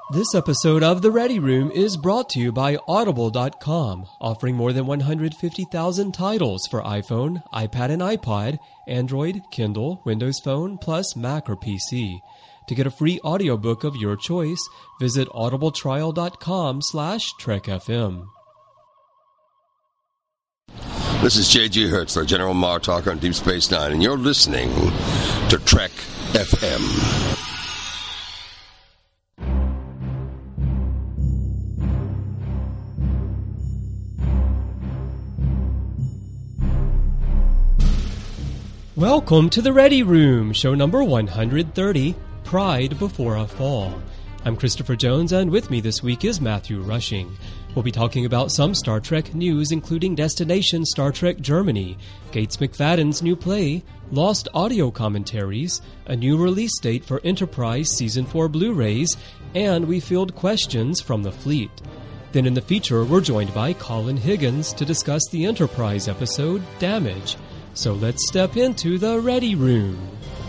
This episode of The Ready Room is brought to you by Audible.com, offering more than 150,000 titles for iPhone, iPad and iPod, Android, Kindle, Windows Phone, plus Mac or PC. To get a free audiobook of your choice, visit audibletrial.com/trekfm. This is J.G. Hertzler, General Martok on Deep Space Nine, and you're listening to Trek FM. Welcome to The Ready Room, show number 130, Pride Before a Fall. I'm Christopher Jones, and with me this week is Matthew Rushing. We'll be talking about some Star Trek news, including Destination Star Trek Germany, Gates McFadden's new play, lost audio commentaries, a new release date for Enterprise Season 4 Blu-rays, and we field questions from the fleet. Then in the feature, we're joined by Colin Higgins to discuss the Enterprise episode, Damage. So let's step into the Ready Room.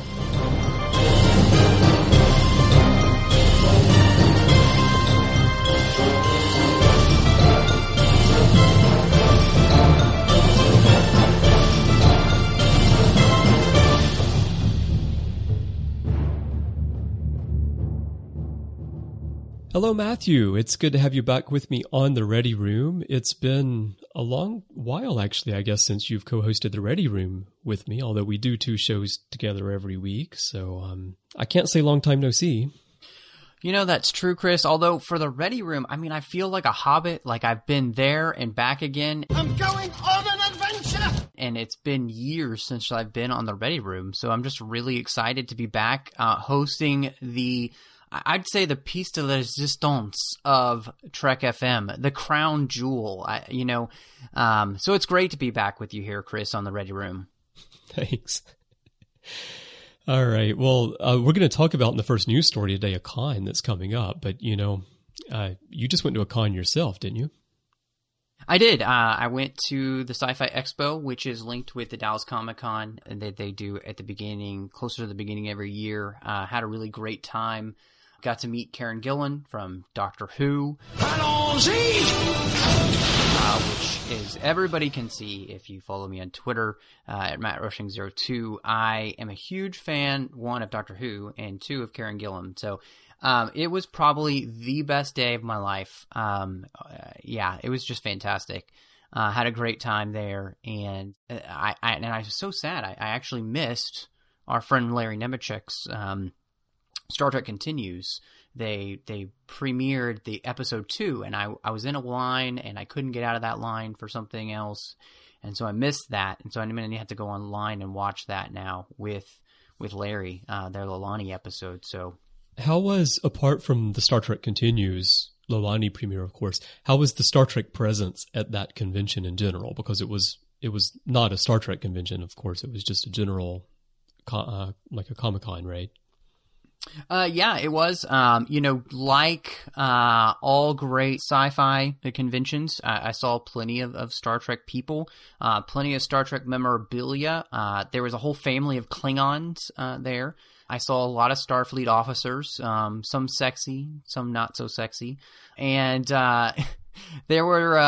Hello, Matthew. It's good to have you back with me on The Ready Room. It's been a long while, actually, I guess, since you've co-hosted The Ready Room with me, although we do 2 shows together every week. So I can't say long time no see. You know, that's true, Chris. Although for The Ready Room, I mean, I feel like a hobbit, like I've been there and back again. I'm going on an adventure! And it's been years since I've been on The Ready Room. So I'm just really excited to be back hosting I'd say the piece de resistance of Trek FM, the crown jewel, so it's great to be back with you here, Chris, on The Ready Room. Thanks. All right. Well, we're going to talk about in the first news story today a con that's coming up, but you just went to a con yourself, didn't you? I did. I went to the Sci-Fi Expo, which is linked with the Dallas Comic-Con that they do at the beginning, closer to the beginning every year. Had a really great time. Got to meet Karen Gillan from Doctor Who, which is everybody can see if you follow me on Twitter at MattRushing02. I am a huge fan, 1, of Doctor Who, and 2, of Karen Gillan. So it was probably the best day of my life. It was just fantastic. Had a great time there, and I was so sad. I actually missed our friend Larry Nemechek's Star Trek Continues. They premiered the episode 2, and I was in a line, and I couldn't get out of that line for something else, and so I missed that, and so I'm going to have to go online and watch that now with Larry, their Lolani episode. So, how was, apart from the Star Trek Continues Lolani premiere, of course, how was the Star Trek presence at that convention in general? Because it was not a Star Trek convention, of course. It was just a general, like a Comic-Con, right? Yeah, it was. Like all great sci-fi conventions, I saw plenty of Star Trek people, plenty of Star Trek memorabilia. There was a whole family of Klingons there. I saw a lot of Starfleet officers, some sexy, some not so sexy. And there were,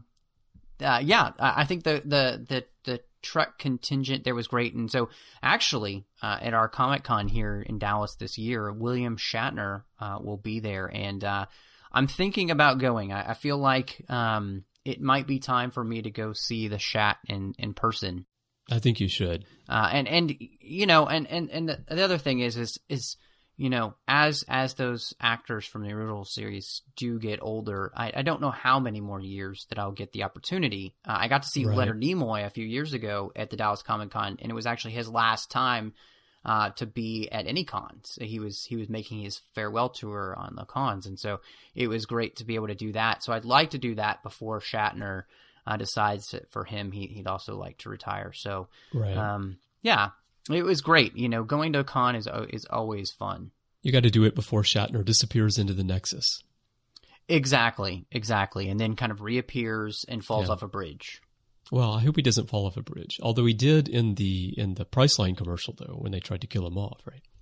I think the Trek contingent there was great. And so actually at our Comic-Con here in Dallas this year, William Shatner will be there, and I'm thinking about going. I feel like it might be time for me to go see the Shat in person. I think you should. And the other thing is as those actors from the original series do get older, I don't know how many more years that I'll get the opportunity. I got to see Leonard Nimoy a few years ago at the Dallas Comic-Con, and it was actually his last time to be at any cons. He was making his farewell tour on the cons, and so it was great to be able to do that. So I'd like to do that before Shatner decides that for him he'd also like to retire. So it was great. Going to a con is always fun. You got to do it before Shatner disappears into the Nexus. Exactly. And then kind of reappears and falls off a bridge. Well, I hope he doesn't fall off a bridge. Although he did in the Priceline commercial, though, when they tried to kill him off, right?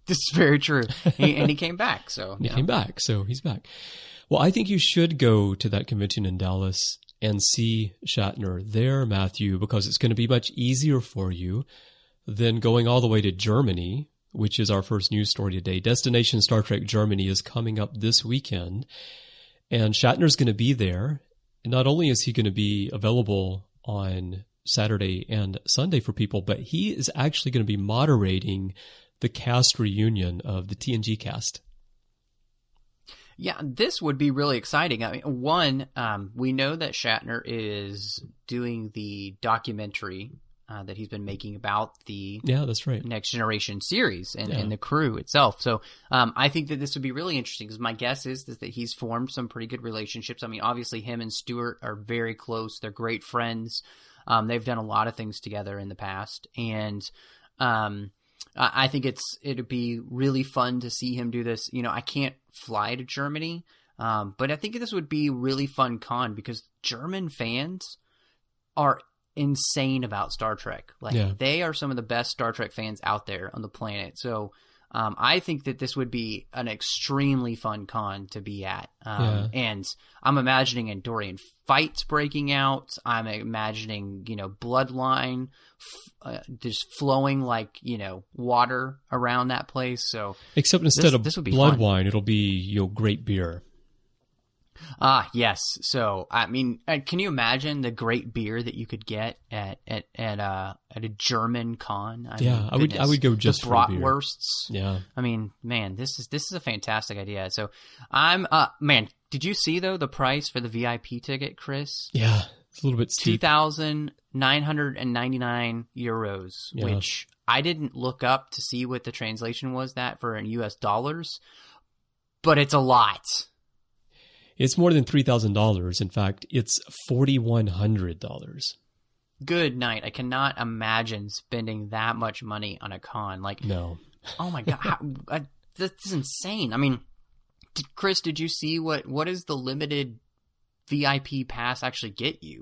This is very true. And he came back. So he came back, so he's back. Well, I think you should go to that convention in Dallas and see Shatner there, Matthew, because it's going to be much easier for you than going all the way to Germany, which is our first news story today. Destination Star Trek Germany is coming up this weekend, and Shatner's going to be there. And not only is he going to be available on Saturday and Sunday for people, but he is actually going to be moderating the cast reunion of the TNG cast. Yeah, this would be really exciting. I mean, one, we know that Shatner is doing the documentary that he's been making about the that's right. Next Generation series and the crew itself. So I think that this would be really interesting because my guess is that he's formed some pretty good relationships. I mean, obviously him and Stewart are very close. They're great friends. They've done a lot of things together in the past. And I think it'd be really fun to see him do this. You know, I can't fly to Germany, but I think this would be a really fun con because German fans are insane about Star Trek. They are some of the best Star Trek fans out there on the planet. So I think that this would be an extremely fun con to be at. And I'm imagining Andorian fights breaking out. I'm imagining, bloodline just flowing like, water around that place. So except instead of blood fun. wine, it'll be, great beer. Yes. So, I mean, can you imagine the great beer that you could get at a German con? I would go just for beer. Bratwursts. Yeah. I mean, man, this is a fantastic idea. So did you see though the price for the VIP ticket, Chris? Yeah. It's a little bit steep. 2,999 euros, which I didn't look up to see what the translation was that for in US dollars, but it's a lot. It's more than $3,000. In fact, it's $4,100. Good night. I cannot imagine spending that much money on a con. No. Oh my God. That's insane. I mean, Chris, did you see what does the limited VIP pass actually get you?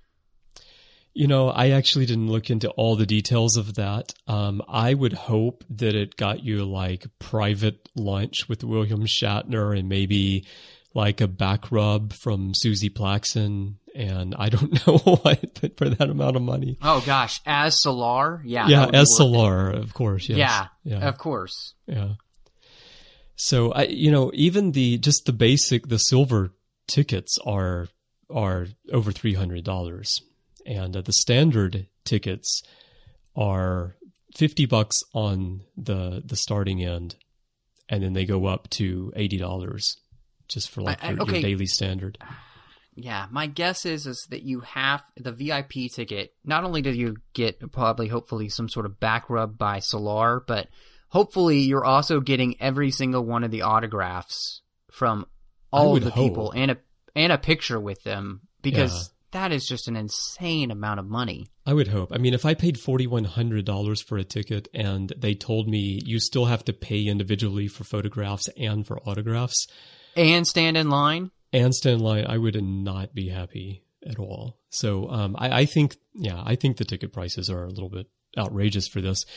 I actually didn't look into all the details of that. I would hope that it got you like private lunch with William Shatner and maybe like a back rub from Susie Plaxton, and I don't know what for that amount of money. Oh gosh, as Solar, as Solar, of course, yes. Yeah, of course, yeah. So even the silver tickets are over $300, and the standard tickets are $50 on the starting end, and then they go up to $80. Just for your daily standard. Yeah, my guess is that you have the VIP ticket. Not only do you get hopefully some sort of back rub by Solar, but hopefully you're also getting every single one of the autographs from all of the people and a picture with them because that is just an insane amount of money. I would hope. I mean, if I paid $4,100 for a ticket and they told me you still have to pay individually for photographs and for autographs. And stand in line? I would not be happy at all. So I think the ticket prices are a little bit outrageous for this.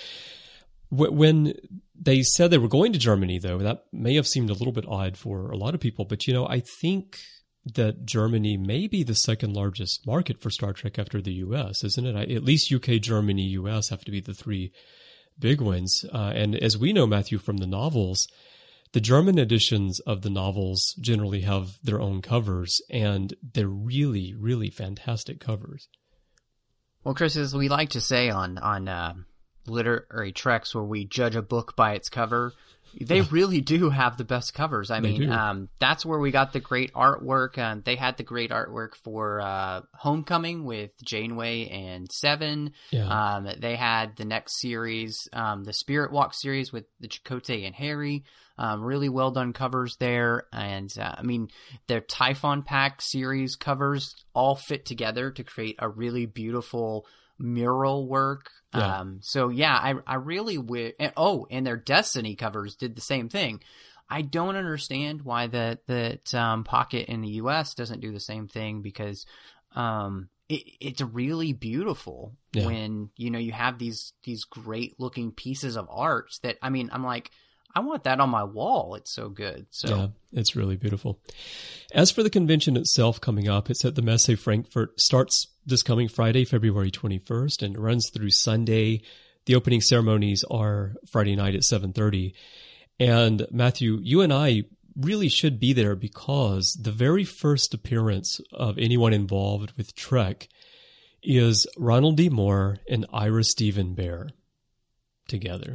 When they said they were going to Germany, though, that may have seemed a little bit odd for a lot of people. But, I think that Germany may be the second largest market for Star Trek after the U.S., isn't it? At least UK, Germany, U.S. have to be the three big ones. And as we know, Matthew, from the novels, the German editions of the novels generally have their own covers, and they're really, really fantastic covers. Well, Chris, as we like to say on Literary Treks, where we judge a book by its cover, they really do have the best covers. I mean, that's where we got the great artwork. They had the great artwork for Homecoming with Janeway and Seven. Yeah. They had the next series, the Spirit Walk series with the Chakotay and Harry. Really well done covers there. And their Typhon Pack series covers all fit together to create a really beautiful mural work. Yeah. I really wish. And their Destiny covers did the same thing. I don't understand why that Pocket in the U.S. doesn't do the same thing because it's really beautiful when you have these great looking pieces of art that I'm like, I want that on my wall. It's so good. So yeah, it's really beautiful. As for the convention itself coming up, it's at the Messe Frankfurt. Starts this coming Friday, February 21st, and runs through Sunday. The opening ceremonies are Friday night at 7:30. And Matthew, you and I really should be there because the very first appearance of anyone involved with Trek is Ronald D. Moore and Ira Steven Behr together.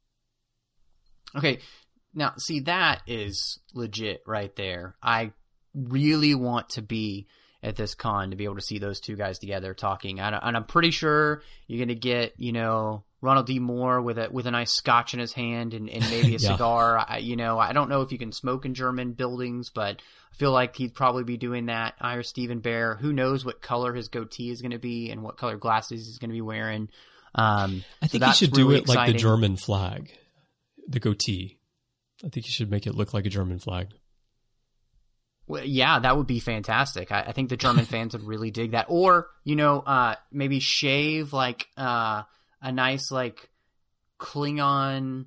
Okay, now see, that is legit right there. I really want to be at this con to be able to see those two guys together talking, and I'm pretty sure you're gonna get, you know, Ronald D. Moore with a nice scotch in his hand and maybe a cigar. I don't know if you can smoke in German buildings, but I feel like he'd probably be doing that. Ira Steven Behr, who knows what color his goatee is going to be and what color glasses he's going to be wearing. I think he should do it like the German flag, the goatee. I think he should make it look like a German flag. Well, yeah, that would be fantastic. I think the German fans would really dig that. Or, maybe shave like a nice like Klingon,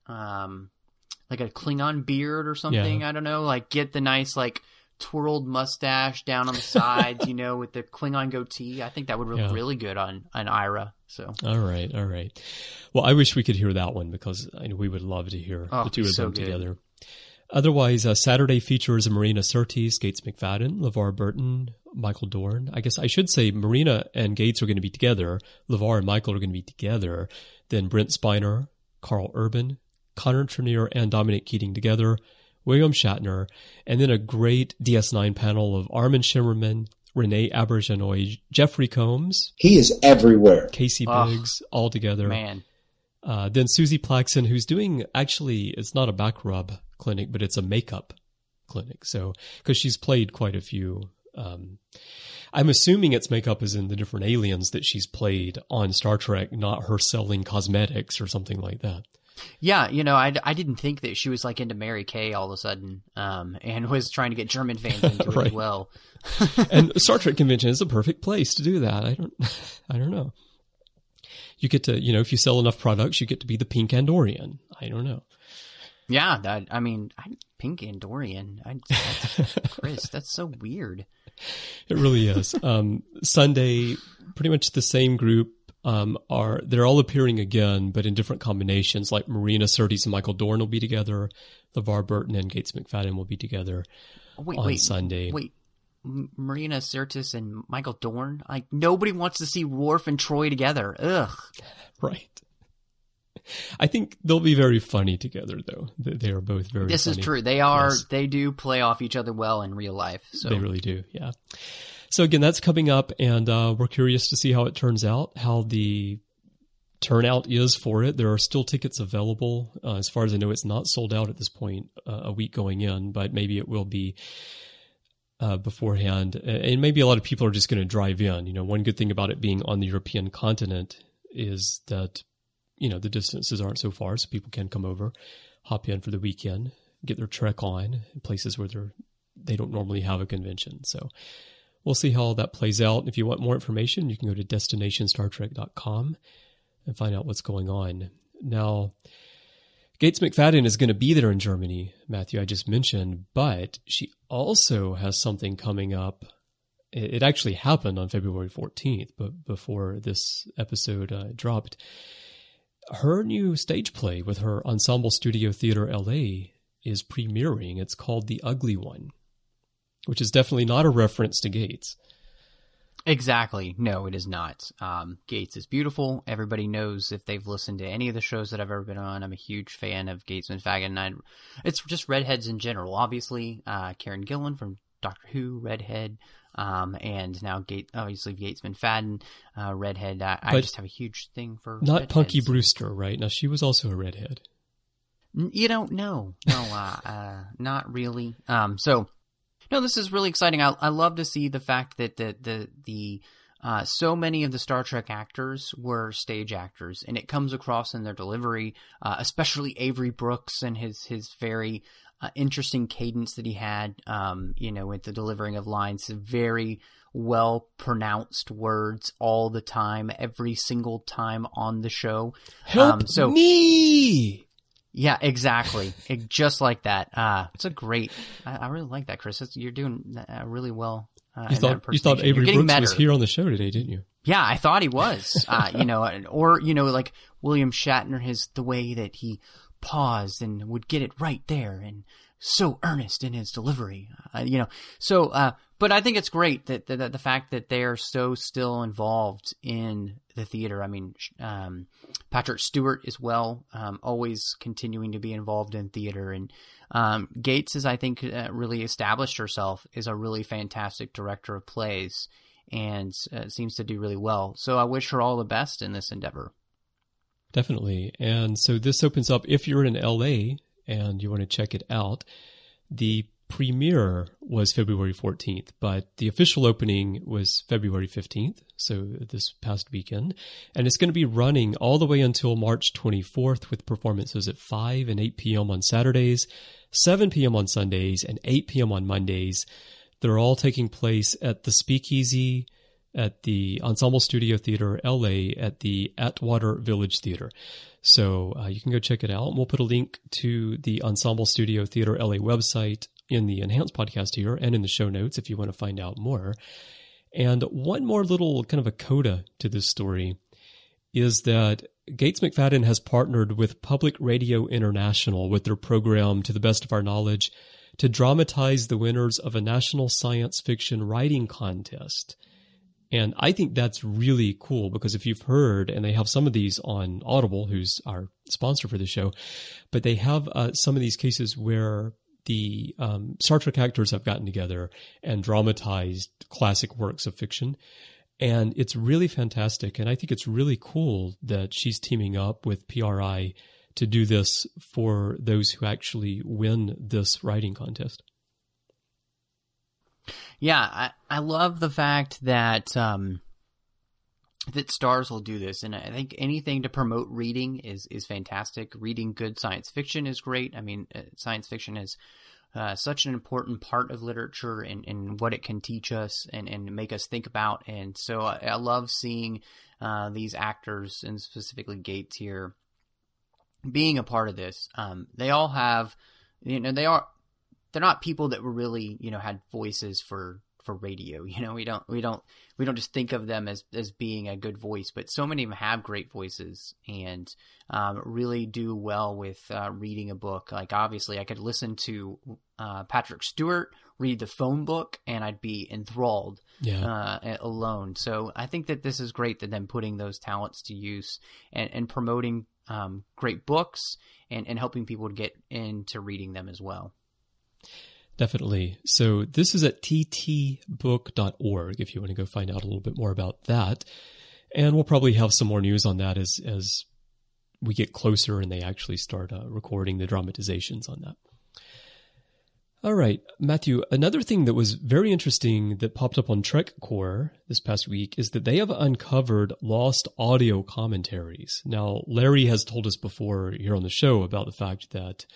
like a Klingon beard or something. Yeah. I don't know. Like get the nice like twirled mustache down on the sides, with the Klingon goatee. I think that would look really good on Ira. So all right. Well, I wish we could hear that one because we would love to hear the two of them together. Otherwise, Saturday features Marina Sirtis, Gates McFadden, LeVar Burton, Michael Dorn. I guess I should say Marina and Gates are going to be together. LeVar and Michael are going to be together. Then Brent Spiner, Carl Urban, Connor Trinneer, and Dominic Keating together. William Shatner. And then a great DS9 panel of Armin Shimmerman, Renee Auberjonois, Jeffrey Combs. He is everywhere. Casey Biggs, all together. Man. Then Susie Plaxton, who's doing, actually, it's not a back rub clinic, but it's a makeup clinic. So, because she's played quite a few. I'm assuming it's makeup as in the different aliens that she's played on Star Trek, not her selling cosmetics or something like that. Yeah, I didn't think that she was like into Mary Kay all of a sudden, and was trying to get German fans into it as well. And Star Trek convention is a perfect place to do that. I don't know. You get to, if you sell enough products, you get to be the pink Andorian. I don't know. Yeah, pink Andorian. Chris, that's so weird. It really is. Sunday, pretty much the same group they're all appearing again, but in different combinations. Like Marina Sirtis and Michael Dorn will be together. LeVar Burton and Gates McFadden will be together on Sunday. Wait. Marina Sirtis and Michael Dorn? Like, nobody wants to see Worf and Troy together. Ugh. Right. I think they'll be very funny together, though. They are both very funny. This is true. They are. Yes. They do play off each other well in real life. So. They really do, yeah. So again, that's coming up, and we're curious to see how it turns out, how the turnout is for it. There are still tickets available. As far as I know, it's not sold out at this point, a week going in, but maybe it will be beforehand. And maybe a lot of people are just going to drive in. One good thing about it being on the European continent is that, the distances aren't so far, so people can come over, hop in for the weekend, get their Trek on in places where they don't normally have a convention. So we'll see how all that plays out. If you want more information, you can go to destinationstartrek.com and find out what's going on. Now, Gates McFadden is going to be there in Germany, Matthew, I just mentioned, but she also has something coming up. It actually happened on February 14th, but before this episode dropped. Her new stage play with her Ensemble Studio Theater LA is premiering. It's called The Ugly One, which is definitely not a reference to Gates. Exactly. No, it is not. Gates is beautiful. Everybody knows if they've listened to any of the shows that I've ever been on. I'm a huge fan of Gates McFadden. It's just redheads in general. Obviously, Karen Gillan from Doctor Who, redhead, and now Gates McFadden, redhead. I just have a huge thing for not redheads. Punky Brewster, right? Now she was also a redhead. No, not really. No, this is really exciting. I love to see the fact that the so many of the Star Trek actors were stage actors, and it comes across in their delivery, especially Avery Brooks and his very interesting cadence that he had, with the delivering of lines, very well pronounced words all the time, every single time on the show. Help me! Yeah, exactly. Just like that. It's a great. I really like that, Chris. You're doing really well. You thought Avery Brooks was here on the show today, didn't you? Yeah, I thought he was. Or like William Shatner, the way that he paused and would get it right there, and so earnest in his delivery. But I think it's great that the fact that they are so still involved in the theater. I mean, Patrick Stewart as well, always continuing to be involved in theater, and Gates has, I think, really established herself as a really fantastic director of plays, and seems to do really well. So I wish her all the best in this endeavor. Definitely. And so this opens up, if you're in LA and you want to check it out, the premiere was February 14th, but the official opening was February 15th, so this past weekend. And it's going to be running all the way until March 24th with performances at 5 and 8 p.m. on Saturdays, 7 p.m. on Sundays, and 8 p.m. on Mondays. They're all taking place at the Speakeasy, at the Ensemble Studio Theater LA, at the Atwater Village Theater. So you can go check it out. We'll put a link to the Ensemble Studio Theater LA website in the Enhanced podcast here and in the show notes if you want to find out more. And one more little kind of a coda to this story is that Gates McFadden has partnered with Public Radio International with their program, To the Best of Our Knowledge, to dramatize the winners of a national science fiction writing contest. And I think that's really cool because if you've heard, and they have some of these on Audible, who's our sponsor for the show, but they have some of these cases where the Star Trek actors have gotten together and dramatized classic works of fiction. And it's really fantastic. And I think it's really cool that she's teaming up with PRI to do this for those who actually win this writing contest. Yeah, I love the fact that that Stars will do this, and I think anything to promote reading is fantastic. Reading good science fiction is great. I mean, science fiction is such an important part of literature and what it can teach us and make us think about. And so I love seeing these actors, and specifically Gates here, being a part of this. They all have, they're not people that were really, had voices for radio. We don't just think of them as being a good voice, but so many of them have great voices and really do well with reading a book. Like, obviously I could listen to Patrick Stewart read the phone book and I'd be enthralled alone. So I think that this is great, that them putting those talents to use and promoting great books and helping people to get into reading them as well. Definitely. So this is at ttbook.org if you want to go find out a little bit more about that. And we'll probably have some more news on that as we get closer and they actually start recording the dramatizations on that. All right, Matthew, another thing that was very interesting that popped up on TrekCore this past week is that they have uncovered lost audio commentaries. Now, Larry has told us before here on the show about the fact that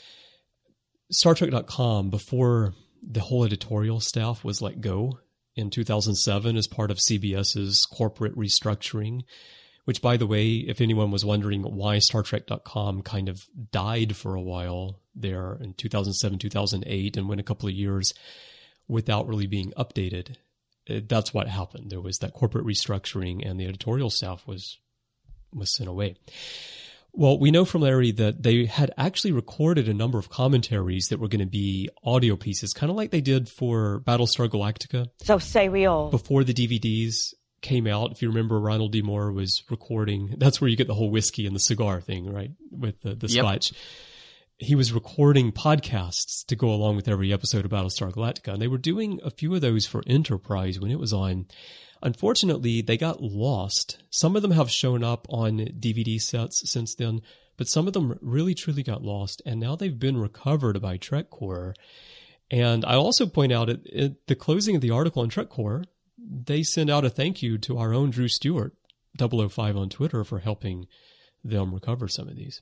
StarTrek.com, before the whole editorial staff was let go in 2007 as part of CBS's corporate restructuring, which, by the way, if anyone was wondering why StarTrek.com kind of died for a while there in 2007, 2008, and went a couple of years without really being updated, that's what happened. There was that corporate restructuring and the editorial staff was sent away. Well, we know from Larry that they had actually recorded a number of commentaries that were going to be audio pieces, kind of like they did for Battlestar Galactica. So say we all. Before the DVDs came out, if you remember, Ronald D. Moore was recording. That's where you get the whole whiskey and the cigar thing, right? With the scotch. He was recording podcasts to go along with every episode of Battlestar Galactica. And they were doing a few of those for Enterprise when it was on. Unfortunately, they got lost. Some of them have shown up on DVD sets since then, but some of them really, truly got lost. And now they've been recovered by TrekCore. And I also point out at the closing of the article on TrekCore, they send out a thank you to our own Drew Stewart, 005 on Twitter, for helping them recover some of these.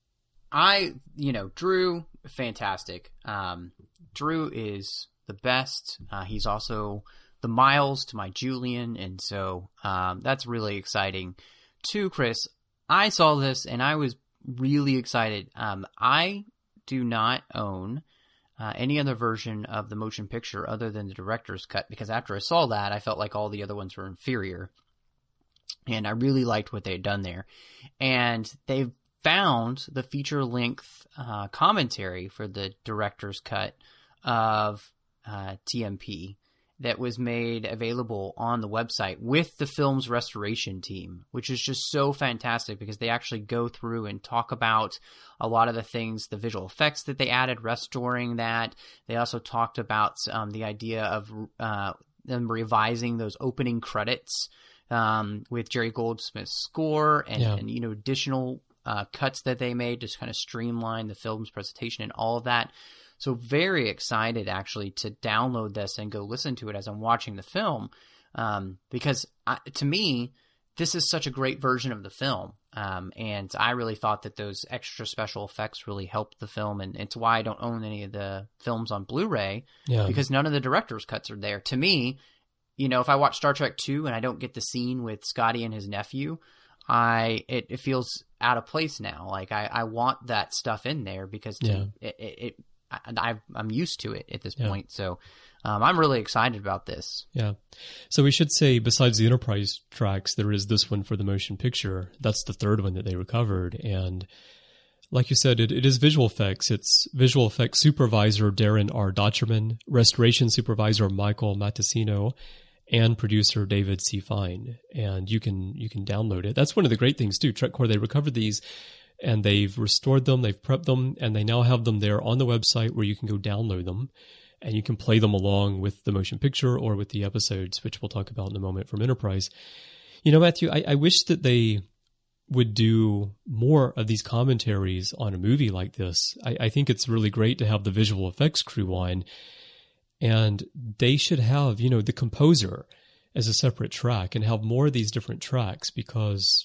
Drew, fantastic. Drew is the best. He's also the Miles to my Julian, and so that's really exciting. Too, Chris, I saw this and I was really excited. I do not own any other version of the motion picture other than the director's cut, because after I saw that, I felt like all the other ones were inferior. And I really liked what they had done there. And they've found the feature-length commentary for the director's cut of TMP that was made available on the website with the film's restoration team, which is just so fantastic because they actually go through and talk about a lot of the things, the visual effects that they added, restoring that. They also talked about the idea of them revising those opening credits with Jerry Goldsmith's score and you know, additional cuts that they made to kind of streamline the film's presentation and all of that. So very excited actually to download this and go listen to it as I'm watching the film, because to me, this is such a great version of the film. And I really thought that those extra special effects really helped the film. And it's why I don't own any of the films on Blu-ray, because none of the director's cuts are there. To me, you know, if I watch Star Trek II and I don't get the scene with Scotty and his nephew, it feels out of place now. Like I want that stuff in there because I'm used to it at this point. So I'm really excited about this. Yeah. So we should say, besides the Enterprise tracks, there is this one for the motion picture. That's the third one that they recovered. And like you said, it is visual effects. It's visual effects supervisor Darren R. Dotcherman, restoration supervisor Michael Matessino, and producer David C. Fine. And you can download it. That's one of the great things too. TrekCore, they recovered these and they've restored them, they've prepped them, and they now have them there on the website where you can go download them, and you can play them along with the motion picture or with the episodes, which we'll talk about in a moment from Enterprise. You know, Matthew, I wish that they would do more of these commentaries on a movie like this. I think it's really great to have the visual effects crew on, and they should have, you know, the composer as a separate track and have more of these different tracks, because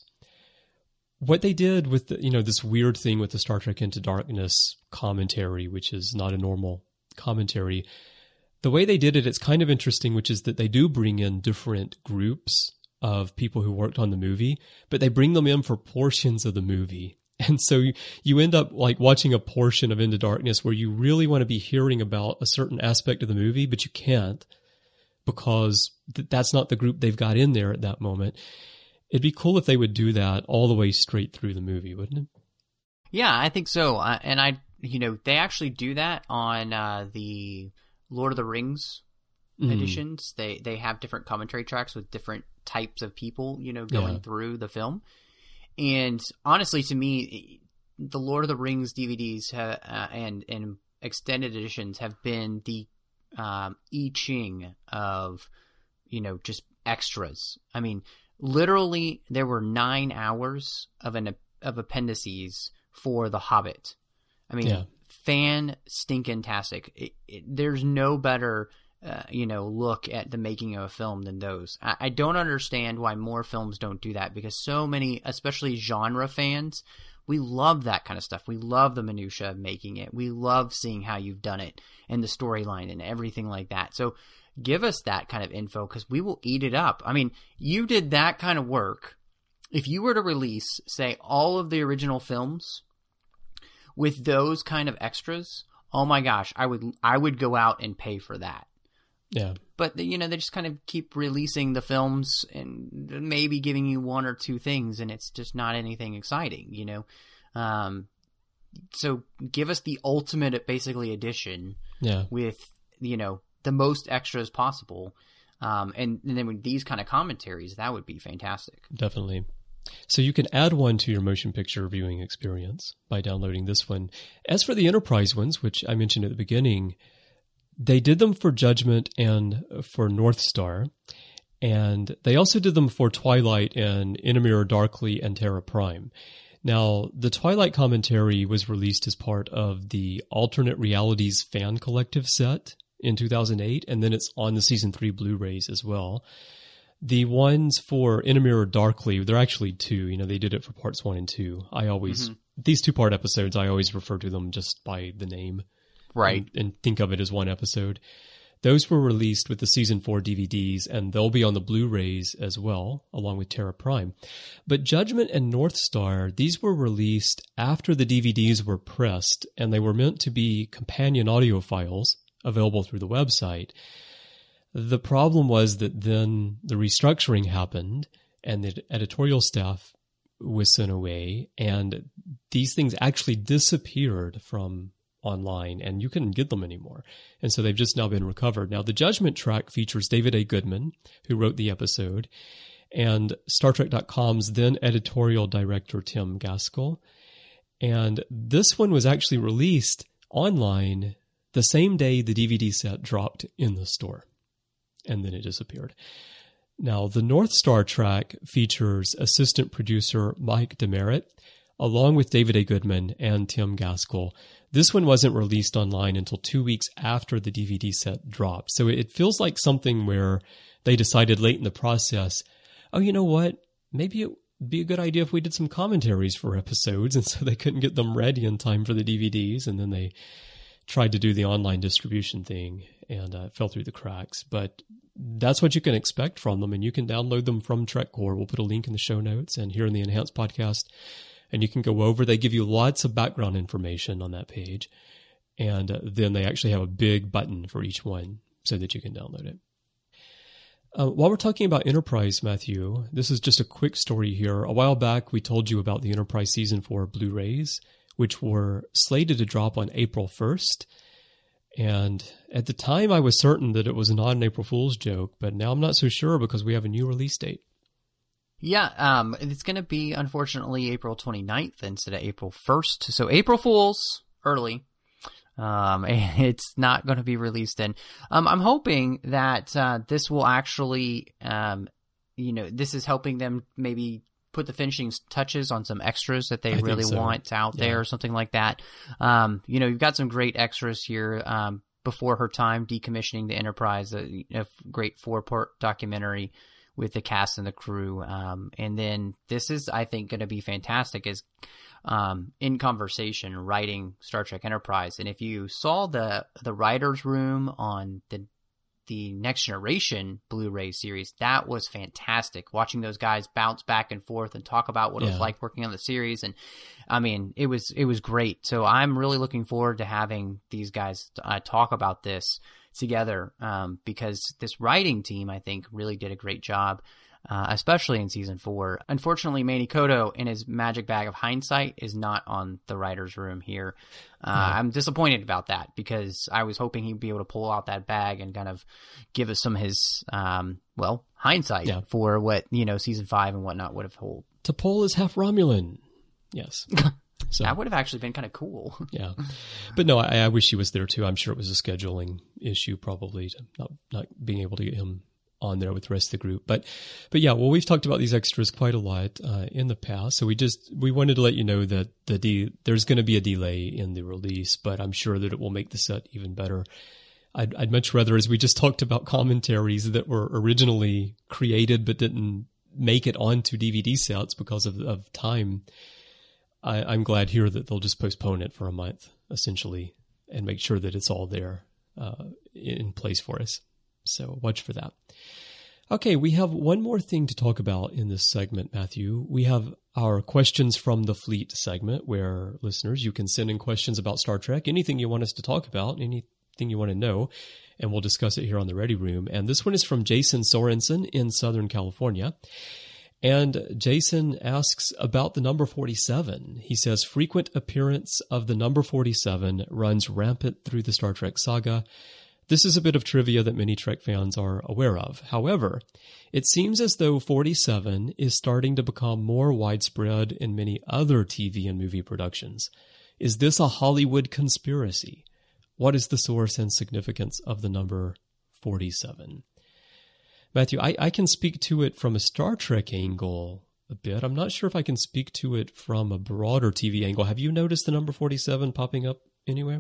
what they did with the, you know, this weird thing with the Star Trek Into Darkness commentary, which is not a normal commentary, the way they did it, it's kind of interesting, which is that they do bring in different groups of people who worked on the movie, but they bring them in for portions of the movie. And so you end up like watching a portion of Into Darkness where you really want to be hearing about a certain aspect of the movie, but you can't because that's not the group they've got in there at that moment. It'd be cool if they would do that all the way straight through the movie, wouldn't it? Yeah, I think so. And you know, they actually do that on the Lord of the Rings editions. They have different commentary tracks with different types of people, you know, going through the film. And honestly, to me, the Lord of the Rings DVDs and extended editions have been the I Ching of, you know, just extras. I mean, literally, there were 9 hours of appendices for The Hobbit. I mean, fan-stinkin-tastic. There's no better, you know, look at the making of a film than those. I don't understand why more films don't do that, because so many, especially genre fans, we love that kind of stuff. We love the minutia of making it. We love seeing how you've done it and the storyline and everything like that. So give us that kind of info because we will eat it up. I mean, you did that kind of work. If you were to release, say, all of the original films with those kind of extras, oh my gosh, I would go out and pay for that. Yeah. But, you know, they just kind of keep releasing the films and maybe giving you one or two things, and it's just not anything exciting, you know? So give us the ultimate, basically, edition with, you know, the most extras possible. And then with these kind of commentaries, that would be fantastic. Definitely. So you can add one to your motion picture viewing experience by downloading this one. As for the Enterprise ones, which I mentioned at the beginning, they did them for Judgment and for North Star. And they also did them for Twilight and In a Mirror Darkly and Terra Prime. Now, the Twilight commentary was released as part of the Alternate Realities fan collective set in 2008, and then it's on the Season 3 Blu-rays as well. The ones for In a Mirror Darkly, they're actually two. You know, they did it for parts 1 and 2. I always, these 2-part episodes, I always refer to them just by the name. Right. And think of it as one episode. Those were released with the Season 4 DVDs, and they'll be on the Blu-rays as well, along with Terra Prime. But Judgment and North Star, these were released after the DVDs were pressed, and they were meant to be companion audio files available through the website. The problem was that then the restructuring happened, and the editorial staff was sent away, and these things actually disappeared from online, and you couldn't get them anymore. And so they've just now been recovered. Now, the Judgment track features David A. Goodman, who wrote the episode, and StarTrek.com's then editorial director, Tim Gaskell. And this one was actually released online the same day the DVD set dropped in the store, and then it disappeared. Now, the North Star track features assistant producer Mike Demerit, along with David A. Goodman and Tim Gaskell. This one wasn't released online until 2 weeks after the DVD set dropped. So it feels like something where they decided late in the process, oh, you know what? Maybe it would be a good idea if we did some commentaries for episodes. And so they couldn't get them ready in time for the DVDs. And then they tried to do the online distribution thing, and it fell through the cracks. But that's what you can expect from them. And you can download them from TrekCore. We'll put a link in the show notes and here in the Enhanced podcast. And you can go over. They give you lots of background information on that page. And then they actually have a big button for each one so that you can download it. While we're talking about Enterprise, Matthew, this is just a quick story here. A while back, we told you about the Enterprise Season 4 Blu-rays, which were slated to drop on April 1st. And at the time, I was certain that it was not an April Fool's joke, but now I'm not so sure because we have a new release date. Yeah, it's going to be, unfortunately, April 29th instead of April 1st. So April Fool's early. It's not going to be released in. I'm hoping that this will actually, this is helping them maybe put the finishing touches on some extras that they really want out there or something like that. You've got some great extras here. Before Her Time, Decommissioning the Enterprise, a great 4-part documentary with the cast and the crew. And then this is, I think, going to be fantastic is In Conversation, writing Star Trek Enterprise. And if you saw the writer's room on the Next Generation Blu-ray series, that was fantastic. Watching those guys bounce back and forth and talk about what it was like working on the series. And I mean, it was great. So I'm really looking forward to having these guys talk about this together, because this writing team, I think, really did a great job, especially in Season 4. Unfortunately, Manny Koto, in his magic bag of hindsight, is not on the writer's room here. I'm disappointed about that because I was hoping he'd be able to pull out that bag and kind of give us some of his, hindsight for what, Season 5 and whatnot would have held. T'Pol is half Romulan. Yes. So, that would have actually been kind of cool. Yeah. But no, I wish he was there too. I'm sure it was a scheduling issue probably, to not being able to get him on there with the rest of the group. But yeah, well, we've talked about these extras quite a lot in the past. So we wanted to let you know that there's going to be a delay in the release, but I'm sure that it will make the set even better. I'd much rather, as we just talked about, commentaries that were originally created but didn't make it onto DVD sets because of time. I'm glad here that they'll just postpone it for a month, essentially, and make sure that it's all there in place for us. So watch for that. Okay, we have one more thing to talk about in this segment, Matthew. We have our Questions from the Fleet segment, where listeners, you can send in questions about Star Trek, anything you want us to talk about, anything you want to know, and we'll discuss it here on the Ready Room. And this one is from Jason Sorensen in Southern California. And Jason asks about the number 47. He says, frequent appearance of the number 47 runs rampant through the Star Trek saga. This is a bit of trivia that many Trek fans are aware of. However, it seems as though 47 is starting to become more widespread in many other TV and movie productions. Is this a Hollywood conspiracy? What is the source and significance of the number 47? Matthew, I can speak to it from a Star Trek angle a bit. I'm not sure if I can speak to it from a broader TV angle. Have you noticed the number 47 popping up anywhere?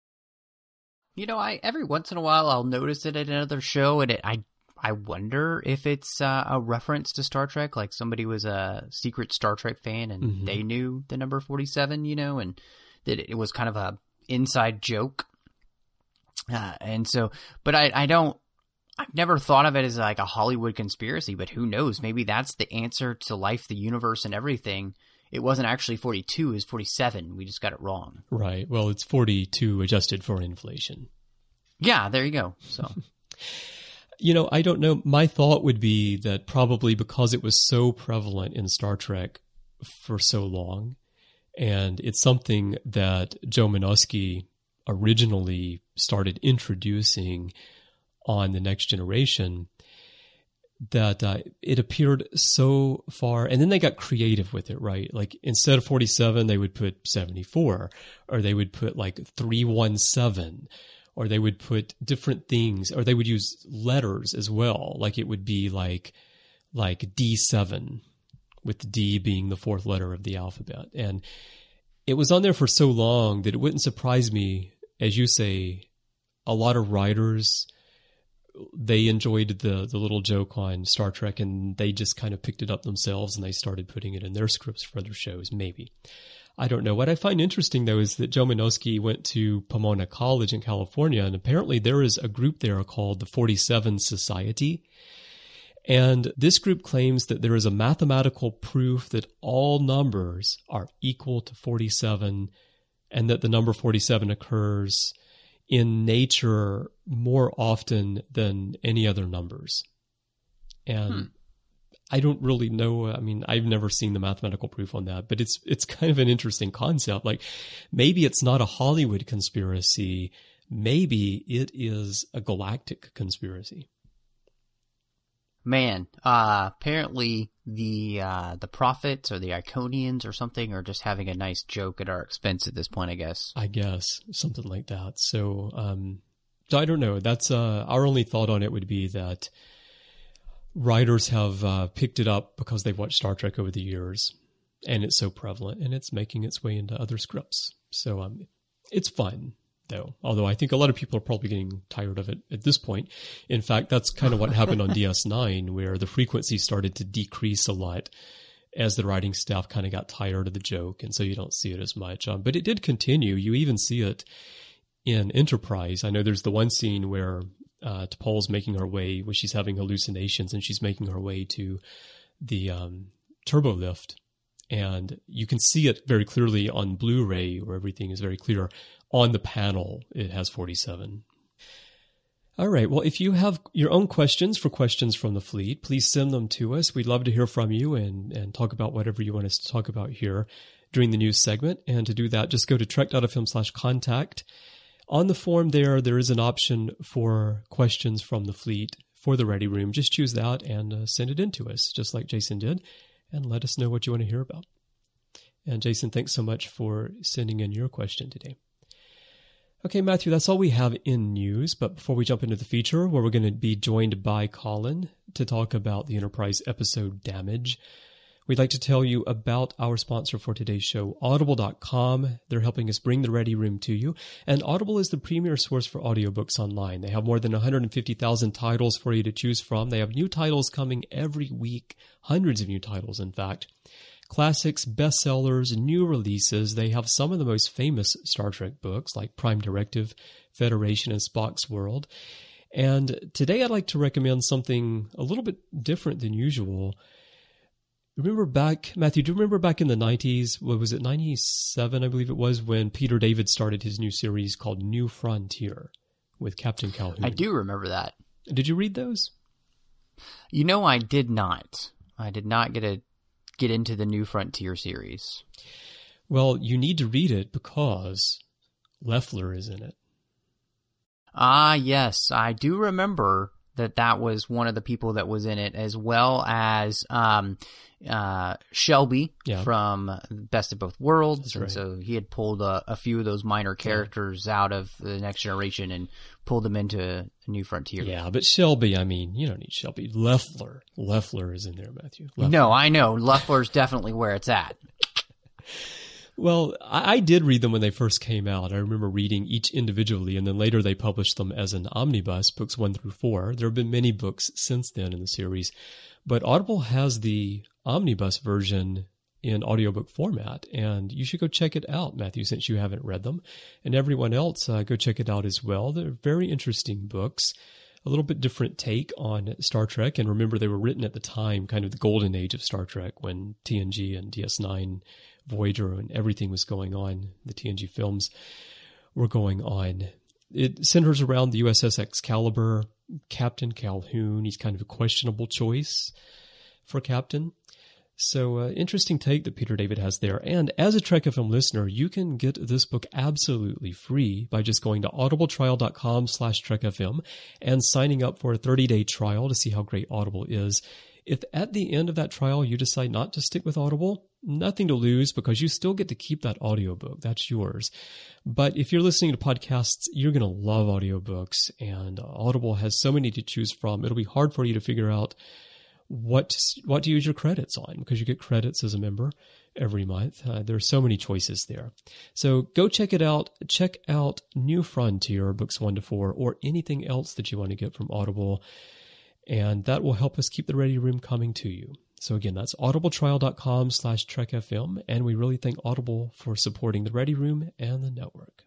Every once in a while I'll notice it at another show, and I wonder if it's a reference to Star Trek, like somebody was a secret Star Trek fan and they knew the number 47, and that it was kind of a inside joke. But I've never thought of it as like a Hollywood conspiracy, but who knows? Maybe that's the answer to life, the universe, and everything. It wasn't actually 42, it was 47. We just got it wrong. Right. Well, it's 42 adjusted for inflation. Yeah, there you go. So, I don't know. My thought would be that probably because it was so prevalent in Star Trek for so long, and it's something that Joe Menosky originally started introducing on The Next Generation, that it appeared so far, and then they got creative with it, right? Like instead of 47, they would put 74, or they would put like 317, or they would put different things, or they would use letters as well. Like it would be like D7, with D being the fourth letter of the alphabet. And it was on there for so long that it wouldn't surprise me, as you say, a lot of writers, they enjoyed the little joke on Star Trek, and they just kind of picked it up themselves and they started putting it in their scripts for other shows, maybe. I don't know. What I find interesting, though, is that Joe Menosky went to Pomona College in California, and apparently there is a group there called the 47 Society. And this group claims that there is a mathematical proof that all numbers are equal to 47, and that the number 47 occurs in nature more often than any other numbers. And I don't really know. I mean, I've never seen the mathematical proof on that, but it's kind of an interesting concept. Like maybe it's not a Hollywood conspiracy. Maybe it is a galactic conspiracy. Man, apparently the prophets or the Iconians or something are just having a nice joke at our expense at this point, I guess. I guess something like that. So I don't know. That's our only thought on it would be that writers have picked it up because they've watched Star Trek over the years, and it's so prevalent, and it's making its way into other scripts. So it's fun, though. Although I think a lot of people are probably getting tired of it at this point. In fact, that's kind of what happened on DS9, where the frequency started to decrease a lot as the writing staff kind of got tired of the joke, and so you don't see it as much. But it did continue. You even see it in Enterprise. I know there's the one scene where T'Pol's making her way, where she's having hallucinations, and she's making her way to the turbo lift. And you can see it very clearly on Blu-ray, where everything is very clear. On the panel, it has 47. All right. Well, if you have your own questions for Questions from the Fleet, please send them to us. We'd love to hear from you and talk about whatever you want us to talk about here during the news segment. And to do that, just go to trek.fm/contact. On the form there is an option for Questions from the Fleet for the Ready Room. Just choose that and send it in to us, just like Jason did, and let us know what you want to hear about. And Jason, thanks so much for sending in your question today. Okay, Matthew, that's all we have in news. But before we jump into the feature, where we're going to be joined by Colin to talk about the Enterprise episode Damage, we'd like to tell you about our sponsor for today's show, Audible.com. They're helping us bring the Ready Room to you. And Audible is the premier source for audiobooks online. They have more than 150,000 titles for you to choose from. They have new titles coming every week, hundreds of new titles, in fact. Classics, bestsellers, new releases. They have some of the most famous Star Trek books like Prime Directive, Federation, and Spock's World. And today I'd like to recommend something a little bit different than usual. Remember back, Matthew, do you remember back in the 90s, what was it, 97, I believe it was, when Peter David started his new series called New Frontier with Captain Calhoun? I do remember that. Did you read those? You know, I did not. I did not get into the New Frontier series. Well, you need to read it because Leffler is in it. Ah, yes. I do remember that was one of the people that was in it, as well as Shelby from Best of Both Worlds. That's and right. So he had pulled a few of those minor characters out of the Next Generation and pulled them into New Frontier. Yeah, but Shelby, I mean, you don't need Shelby. Leffler is in there, Matthew. Leffler. No, I know. Leffler's definitely where it's at. Well, I did read them when they first came out. I remember reading each individually, and then later they published them as an omnibus, books 1 through 4. There have been many books since then in the series, but Audible has the omnibus version in audiobook format, and you should go check it out, Matthew, since you haven't read them. And everyone else, go check it out as well. They're very interesting books, a little bit different take on Star Trek. And remember, they were written at the time, kind of the golden age of Star Trek, when TNG and DS9, Voyager, and everything was going on. The TNG films were going on. It centers around the USS Excalibur, Captain Calhoun. He's kind of a questionable choice for captain. So interesting take that Peter David has there. And as a Trek FM listener, you can get this book absolutely free by just going to audibletrial.com/trekfm and signing up for a 30-day trial to see how great Audible is. If at the end of that trial you decide not to stick with Audible, nothing to lose because you still get to keep that audiobook. That's yours. But if you're listening to podcasts, you're going to love audiobooks, and Audible has so many to choose from. It'll be hard for you to figure out what to use your credits on, because you get credits as a member every month. There are so many choices there. So go check it out. Check out New Frontier, books 1 to 4, or anything else that you want to get from Audible. And that will help us keep the Ready Room coming to you. So again, that's audibletrial.com/trekfm. And we really thank Audible for supporting the Ready Room and the network.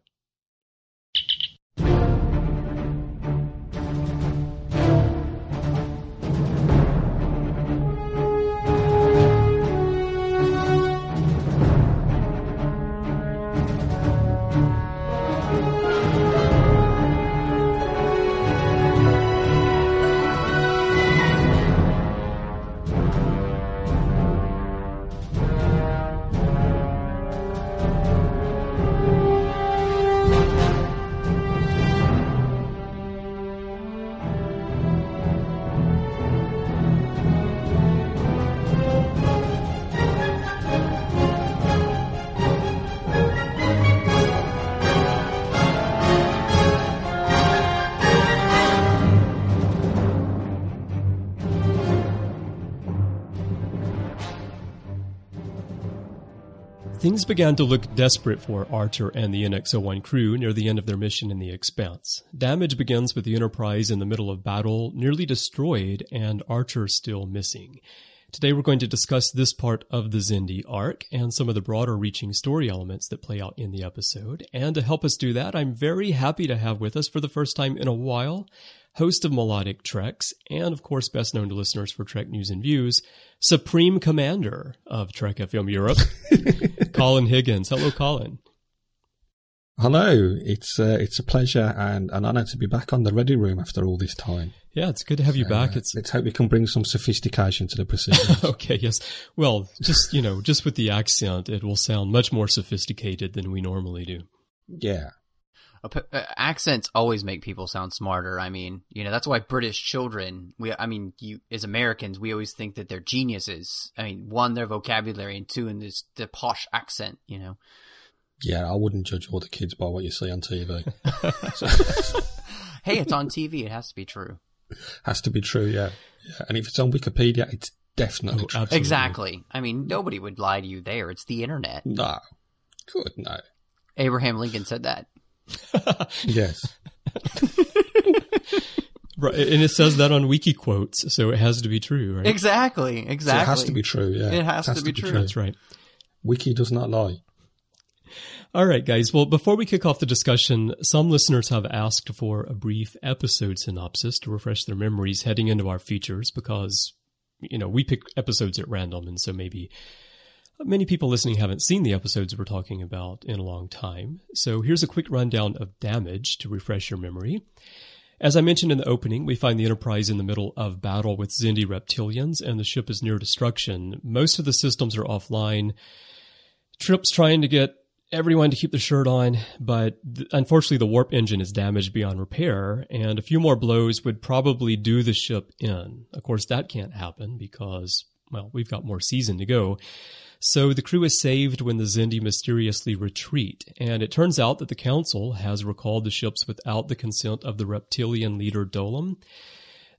Things began to look desperate for Archer and the NX-01 crew near the end of their mission in the Expanse. Damage begins with the Enterprise in the middle of battle, nearly destroyed, and Archer still missing. Today we're going to discuss this part of the Xindi arc and some of the broader reaching story elements that play out in the episode. And to help us do that, I'm very happy to have with us for the first time in a while, host of Melodic Treks, and of course best known to listeners for Trek News and Views, Supreme Commander of Trek FM Europe, Colin Higgins. Hello, Colin. Hello. It's a pleasure and an honour to be back on the Ready Room after all this time. Yeah, it's good to have you back. Let's hope we can bring some sophistication to the proceedings. Okay, yes. Well, just with the accent, it will sound much more sophisticated than we normally do. Yeah. Accents always make people sound smarter. I mean, that's why British children, as Americans, we always think that they're geniuses. I mean, one, their vocabulary, and two, in the posh accent, Yeah, I wouldn't judge all the kids by what you see on TV. Hey, it's on TV. It has to be true. Has to be true, yeah. And if it's on Wikipedia, it's definitely true. Absolutely. Exactly. I mean, nobody would lie to you there. It's the internet. No. Good, no. Abraham Lincoln said that. Yes. Right, and it says that on Wiki Quotes, so it has to be true, right? Exactly. So it has to be true, yeah. It has to be true. That's right. Wiki does not lie. All right, guys. Well, before we kick off the discussion, some listeners have asked for a brief episode synopsis to refresh their memories heading into our features because, we pick episodes at random, and so maybe many people listening haven't seen the episodes we're talking about in a long time. So here's a quick rundown of Damage to refresh your memory. As I mentioned in the opening, we find the Enterprise in the middle of battle with Xindi reptilians, and the ship is near destruction. Most of the systems are offline. Trip's trying to get everyone to keep the shirt on, but unfortunately the warp engine is damaged beyond repair, and a few more blows would probably do the ship in. Of course, that can't happen because, we've got more season to go. So the crew is saved when the Xindi mysteriously retreat, and it turns out that the Council has recalled the ships without the consent of the reptilian leader Dolim.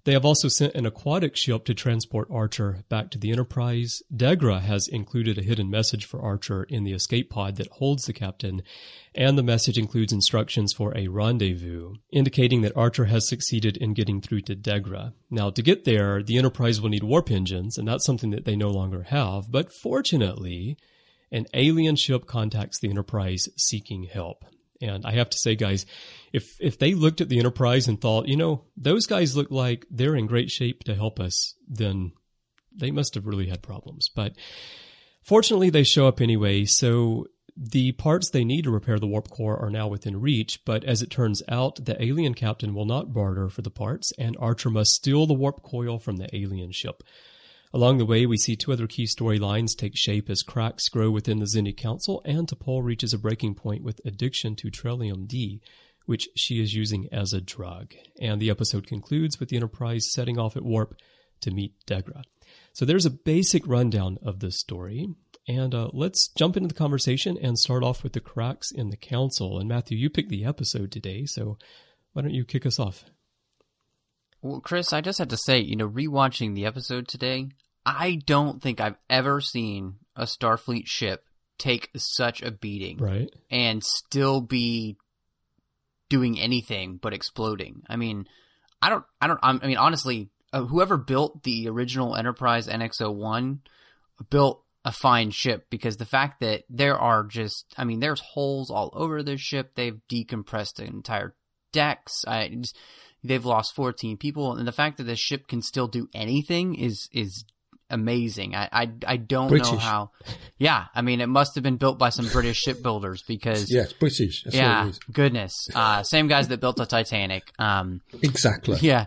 They have also sent an aquatic ship to transport Archer back to the Enterprise. Degra has included a hidden message for Archer in the escape pod that holds the captain, and the message includes instructions for a rendezvous, indicating that Archer has succeeded in getting through to Degra. Now, to get there, the Enterprise will need warp engines, and that's something that they no longer have, but fortunately, an alien ship contacts the Enterprise seeking help. And I have to say, guys, if they looked at the Enterprise and thought, those guys look like they're in great shape to help us, then they must have really had problems. But fortunately, they show up anyway, so the parts they need to repair the warp core are now within reach. But as it turns out, the alien captain will not barter for the parts, and Archer must steal the warp coil from the alien ship. Along the way, we see two other key storylines take shape as cracks grow within the Xindi Council, and T'Pol reaches a breaking point with addiction to Trillium-D, which she is using as a drug. And the episode concludes with the Enterprise setting off at warp to meet Degra. So there's a basic rundown of this story, and let's jump into the conversation and start off with the cracks in the Council. And Matthew, you picked the episode today, so why don't you kick us off? Well, Chris, I just have to say, rewatching the episode today, I don't think I've ever seen a Starfleet ship take such a beating, right, and still be doing anything but exploding. I mean, honestly, whoever built the original Enterprise NX-01 built a fine ship, because the fact that there's holes all over this ship, they've decompressed the entire decks. They've lost 14 people, and the fact that this ship can still do anything is amazing. I don't British. know how. Yeah, it must have been built by some British shipbuilders, because yes, British. That's what it is. Goodness, same guys that built the Titanic. Exactly. Yeah.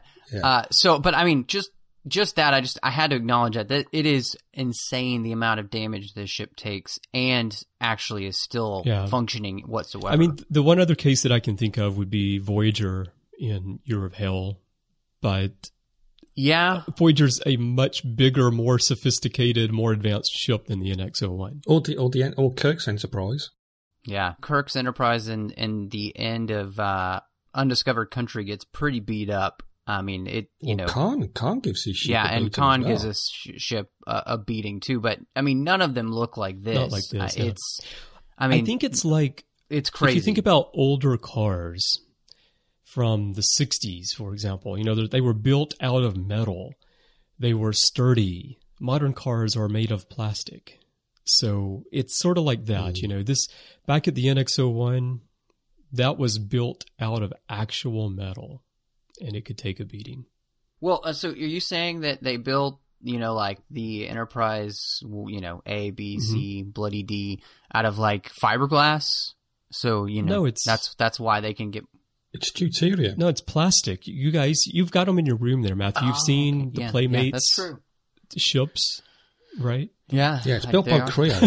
Just that, I had to acknowledge that it is insane the amount of damage this ship takes, and actually is still functioning whatsoever. The one other case that I can think of would be Voyager in Year of Hell, but yeah, Voyager's a much bigger, more sophisticated, more advanced ship than the NX-01. Or Kirk's Enterprise. Yeah, Kirk's Enterprise in the end of Undiscovered Country gets pretty beat up. Khan gives his ship. Yeah, and Khan gives his ship a beating too. But none of them look like this. Not like this. It's. I think it's like, it's crazy. If you think about older cars from the 60s, for example, they were built out of metal. They were sturdy. Modern cars are made of plastic. So it's sort of like that. This back at the NX-01, that was built out of actual metal, and it could take a beating. Well, so are you saying that they built, like the Enterprise, A, B, C, Bloody D, out of like fiberglass? So, no, that's why they can get... It's deuterium. No, it's plastic. You guys, you've got them in your room there, Matthew. You've seen the Playmates that's true. Ships, right? Yeah. Yeah, it's built by Creo.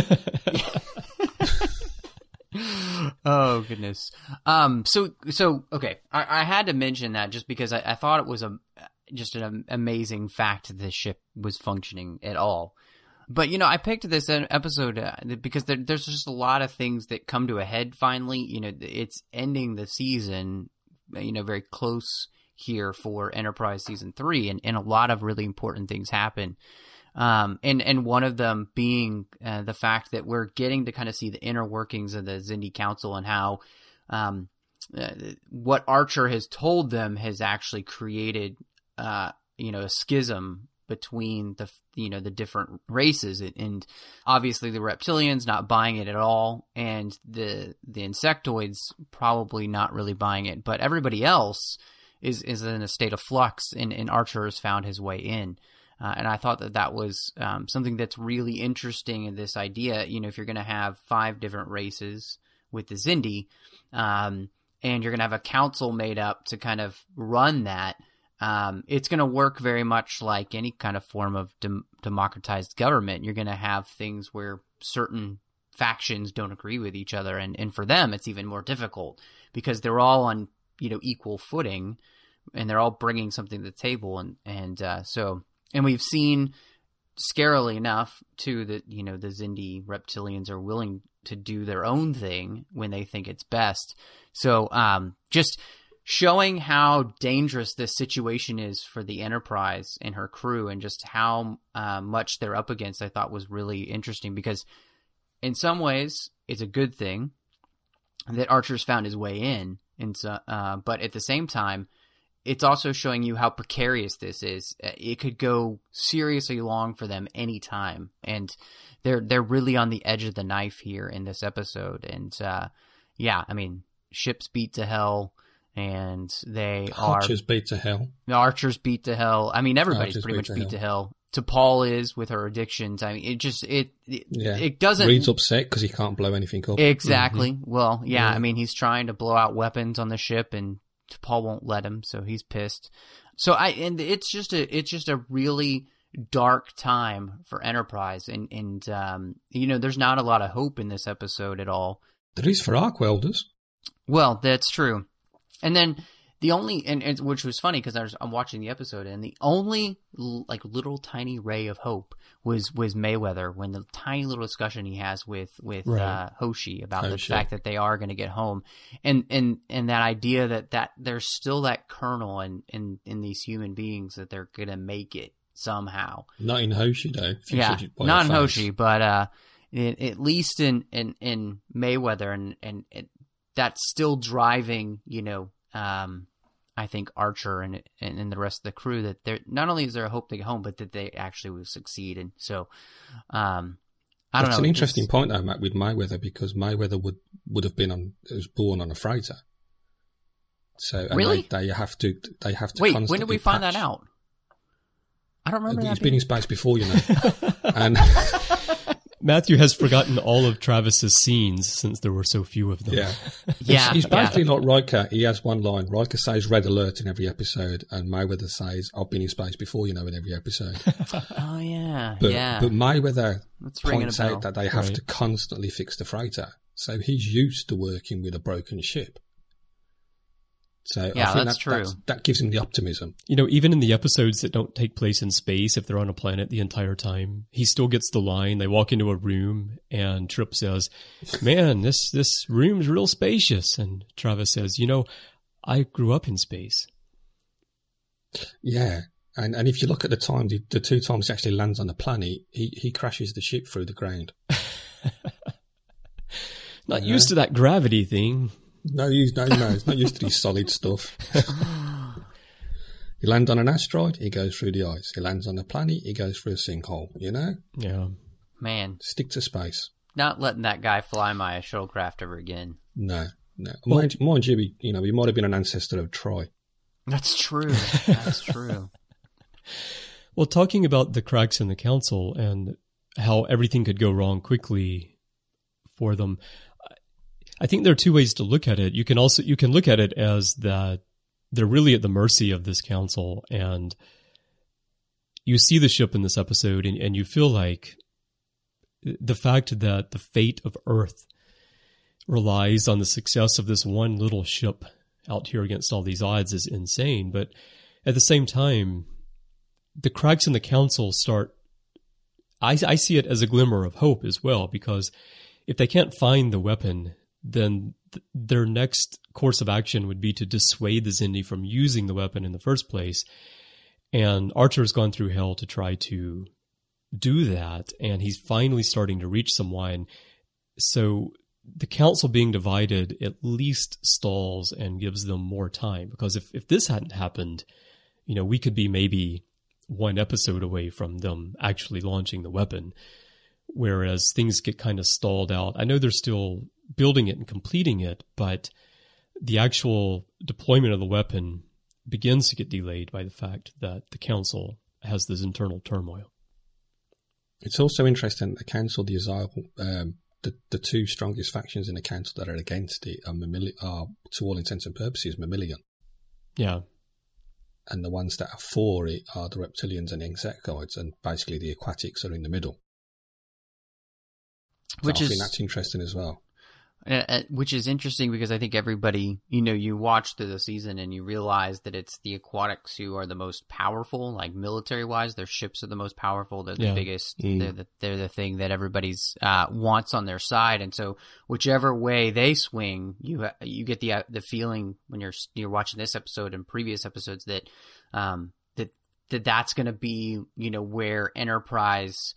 Oh, goodness. So okay. I had to mention that just because I thought it was just an amazing fact that this ship was functioning at all. But, I picked this episode because there's just a lot of things that come to a head finally. It's ending the season, very close here for Enterprise Season 3, and a lot of really important things happen. And one of them being the fact that we're getting to kind of see the inner workings of the Xindi Council, and how what Archer has told them has actually created, a schism between the different races, and obviously the reptilians not buying it at all, and the insectoids probably not really buying it, but everybody else is in a state of flux, and Archer has found his way in. And I thought that was something that's really interesting in this idea. If you're going to have 5 different races with the Xindi, and you're going to have a council made up to kind of run that, it's going to work very much like any kind of form of democratized government. You're going to have things where certain factions don't agree with each other, and for them it's even more difficult because they're all on equal footing, and they're all bringing something to the table, and we've seen, scarily enough, too, that the Xindi reptilians are willing to do their own thing when they think it's best. So just showing how dangerous this situation is for the Enterprise and her crew, and just how much they're up against, I thought was really interesting, because in some ways it's a good thing that Archer's found his way in, and so, but at the same time, it's also showing you how precarious this is. It could go seriously wrong for them anytime, and they're really on the edge of the knife here in this episode. And yeah, I mean, ships beat to hell. And Archers beat to hell. The Archers beat to hell. I mean, everybody's Archers pretty much beat to hell. T'Pol is with her addictions. I mean, it doesn't. Reed's upset because he can't blow anything up. Exactly. Mm-hmm. Well, yeah. I mean, he's trying to blow out weapons on the ship, and T'Pol won't let him, so he's pissed. So it's just a really dark time for Enterprise, and there's not a lot of hope in this episode at all. There is for arc welders. Well, that's true. And then the only, and which was funny because I'm watching the episode, and the only like little tiny ray of hope was Mayweather, when the tiny little discussion he has with Hoshi about the fact that they are going to get home, and that idea that there's still that kernel in these human beings that they're going to make it somehow. Not in Hoshi though. Yeah, not in Hoshi, but at least in Mayweather, and that's still driving, I think Archer and the rest of the crew, that they're not only is there a hope they get home, but that they actually will succeed. And so, I don't know. That's an interesting point though, Matt, with Mayweather, because Mayweather would have was born on a freighter. So really, they have to. Wait, when did we find that out? I don't remember. He's been in space before, and. Matthew has forgotten all of Travis's scenes since there were so few of them. Yeah. He's basically like Riker. He has one line. Riker says red alert in every episode, and Mayweather says, I've been in space before, in every episode. Oh, yeah. But Mayweather points out that they have to constantly fix the freighter. So he's used to working with a broken ship. So yeah, I think that's true. That gives him the optimism. Even in the episodes that don't take place in space, if they're on a planet the entire time, he still gets the line. They walk into a room and Trip says, man, this room's real spacious. And Travis says, I grew up in space. Yeah. And if you look at the time, the two times he actually lands on the planet, he crashes the ship through the ground. Not used to that gravity thing. No, he's not used to these solid stuff. He lands on an asteroid, he goes through the ice. He lands on a planet, he goes through a sinkhole, Yeah. Man. Stick to space. Not letting that guy fly my shuttlecraft ever again. No. Mind you, he might have been an ancestor of Troy. That's true. Well, talking about the cracks in the council and how everything could go wrong quickly for them, I think there are two ways to look at it. You can look at it as that they're really at the mercy of this council, and you see the ship in this episode, and you feel like the fact that the fate of Earth relies on the success of this one little ship out here against all these odds is insane. But at the same time, the cracks in the council start. I see it as a glimmer of hope as well, because if they can't find the weapon, then their next course of action would be to dissuade the Xindi from using the weapon in the first place. And Archer's gone through hell to try to do that, and he's finally starting to reach someone. So the council being divided at least stalls and gives them more time, because if this hadn't happened, we could be maybe one episode away from them actually launching the weapon, whereas things get kind of stalled out. I know they're still building it and completing it, but the actual deployment of the weapon begins to get delayed by the fact that the council has this internal turmoil. It's also interesting that the council, the Azile, the two strongest factions in the council that are against it are to all intents and purposes, Mammalian. Yeah. And the ones that are for it are the reptilians and the insectoids, and basically the aquatics are in the middle. So I think that's interesting as well. Which is interesting because I think everybody, you watch through the season and you realize that it's the aquatics who are the most powerful, like military-wise. Their ships are the most powerful. They're the biggest. Mm. They're the thing that everybody's wants on their side. And so whichever way they swing, you get the feeling when you're watching this episode and previous episodes that that's going to be, where Enterprise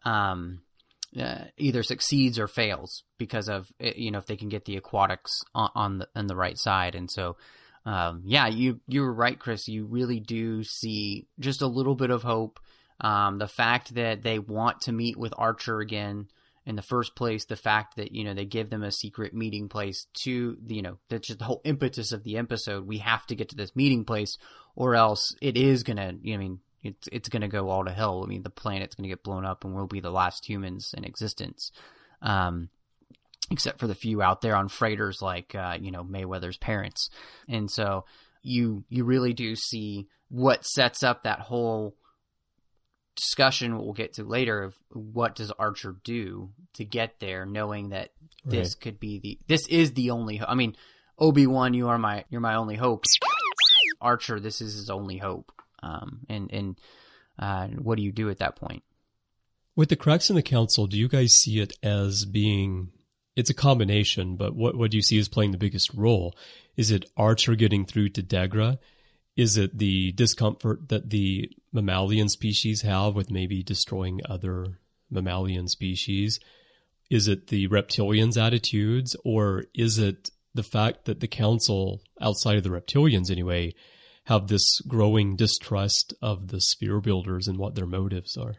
either succeeds or fails because of, if they can get the aquatics on the right side. And so, you were right, Chris. You really do see just a little bit of hope. The fact that they want to meet with Archer again in the first place, the fact that, they give them a secret meeting place to, that's just the whole impetus of the episode. We have to get to this meeting place or else it is going to, it's going to go all to hell. I mean, the planet's going to get blown up and we'll be the last humans in existence. Except for the few out there on freighters like, Mayweather's parents. And so you really do see what sets up that whole discussion we'll get to later of what does Archer do to get there, knowing that this could be this is the only, Obi-Wan, you're my only hope. Archer, this is his only hope. And what do you do at that point? With the cracks in the council, do you guys see it as being, it's a combination, but what do you see as playing the biggest role? Is it Archer getting through to Degra? Is it the discomfort that the mammalian species have with maybe destroying other mammalian species? Is it the reptilians' attitudes? Or is it the fact that the council, outside of the reptilians anyway, have this growing distrust of the sphere builders and what their motives are?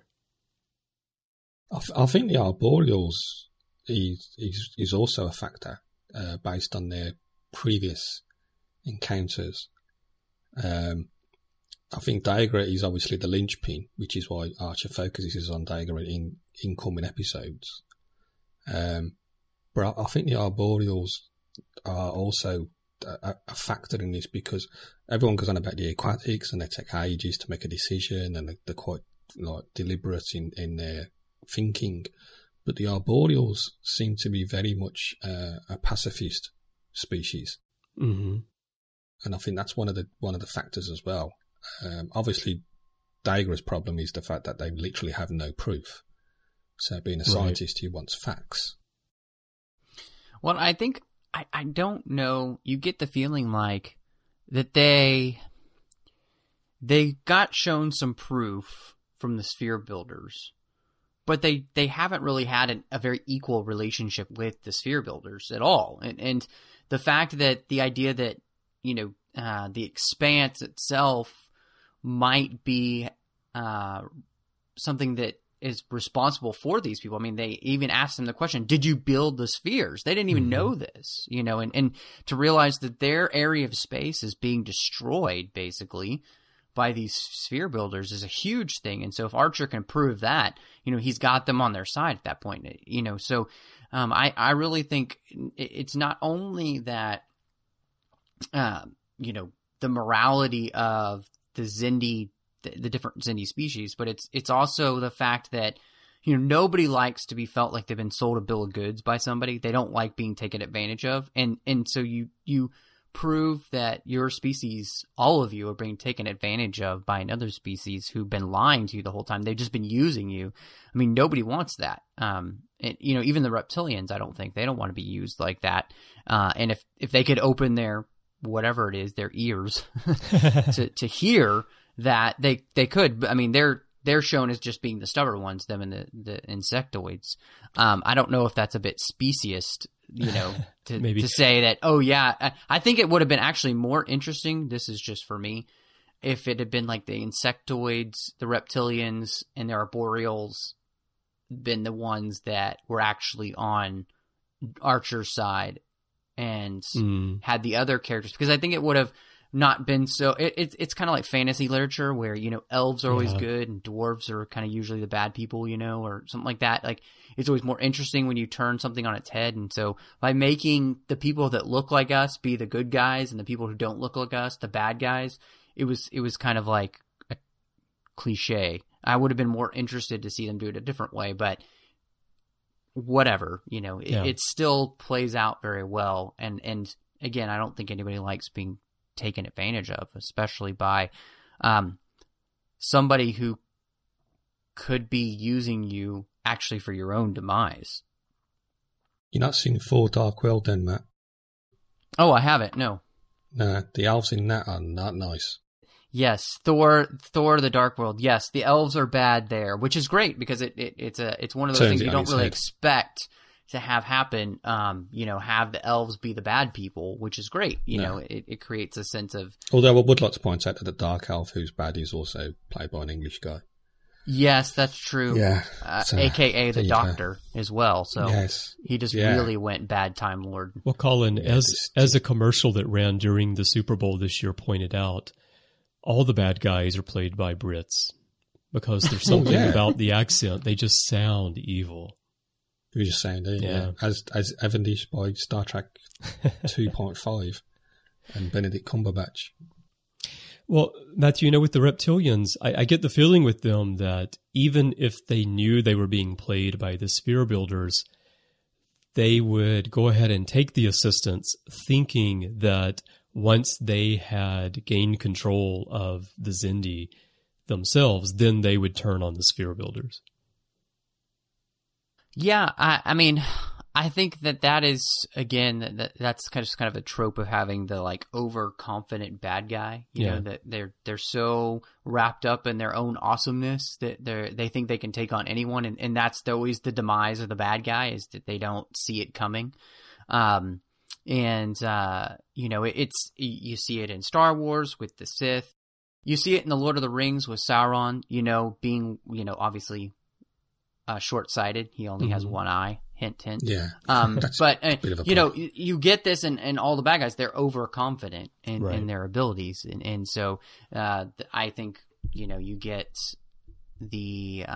I think the Arboreals is also a factor based on their previous encounters. I think Degra is obviously the linchpin, which is why Archer focuses on Degra in incoming episodes. But I think the Arboreals are also a factor in this because everyone goes on about the aquatics and they take ages to make a decision and they're quite deliberate in their thinking. But the Arboreals seem to be very much a pacifist species. Mm-hmm. And I think that's one of the factors as well. Obviously, Degra's problem is the fact that they literally have no proof. So being a scientist, he wants facts. Well, I think, I don't know, you get the feeling like that they got shown some proof from the sphere builders, but they haven't really had a very equal relationship with the sphere builders at all. And the fact that the idea that, the expanse itself might be something that is responsible for these people. I mean, they even asked them the question, did you build the spheres? They didn't even know this, and to realize that their area of space is being destroyed basically by these sphere builders is a huge thing. And so if Archer can prove that, he's got them on their side at that point, so I really think it's not only that, the morality of the Xindi, the different Xindi species, but it's also the fact that, nobody likes to be felt like they've been sold a bill of goods by somebody. They don't like being taken advantage of. And so you prove that your species, all of you, are being taken advantage of by another species who've been lying to you the whole time. They've just been using you. I mean, nobody wants that. Even the reptilians, I don't think they don't want to be used like that. And if they could open their, whatever it is, their ears to hear that, they could. I mean, they're shown as just being the stubborn ones, them and the insectoids. I don't know if that's a bit speciesist, to say that, oh yeah, I think it would have been actually more interesting, this is just for me, if it had been like the insectoids, the reptilians, and the arboreals been the ones that were actually on Archer's side and had the other characters, because I think it would have not been so. It's kind of like fantasy literature where elves are always good and dwarves are kind of usually the bad people, or something like that. Like it's always more interesting when you turn something on its head. And so by making the people that look like us be the good guys and the people who don't look like us the bad guys, it was kind of like a cliche. I would have been more interested to see them do it a different way, but whatever, it still plays out very well. And again, I don't think anybody likes being taken advantage of, especially by somebody who could be using you actually for your own demise. You're not seen Thor Dark World then, Matt? Oh, I haven't, no. No, the elves in that are not nice. Yes, Thor the Dark World. Yes, the elves are bad there, which is great because it's one of those things you don't really expect to have happen. Have the elves be the bad people, which is great. It creates a sense of. Although I would like to point out that the Dark Elf who's bad is also played by an English guy. Yes, that's true. Yeah, AKA the Doctor as well. So yes. He just really went bad Time Lord. Well, Colin, as a commercial that ran during the Super Bowl this year pointed out, all the bad guys are played by Brits because there's something about the accent. They just sound evil. You're just saying that, yeah. As evidenced by Star Trek 2.5 and Benedict Cumberbatch. Well, Matthew, with the reptilians, I get the feeling with them that even if they knew they were being played by the sphere builders, they would go ahead and take the assistants thinking that once they had gained control of the Xindi themselves, then they would turn on the sphere builders. Yeah, I think that is, again, that's kind of a trope of having the overconfident bad guy. You know, that they're so wrapped up in their own awesomeness that they think they can take on anyone, and that's always the demise of the bad guy, is that they don't see it coming. It's you see it in Star Wars with the Sith. You see it in the Lord of the Rings with Sauron, being, obviously short-sighted. He only has one eye. Hint, hint. Yeah. But, you get this and all the bad guys, they're overconfident in their abilities. And so I think, you get the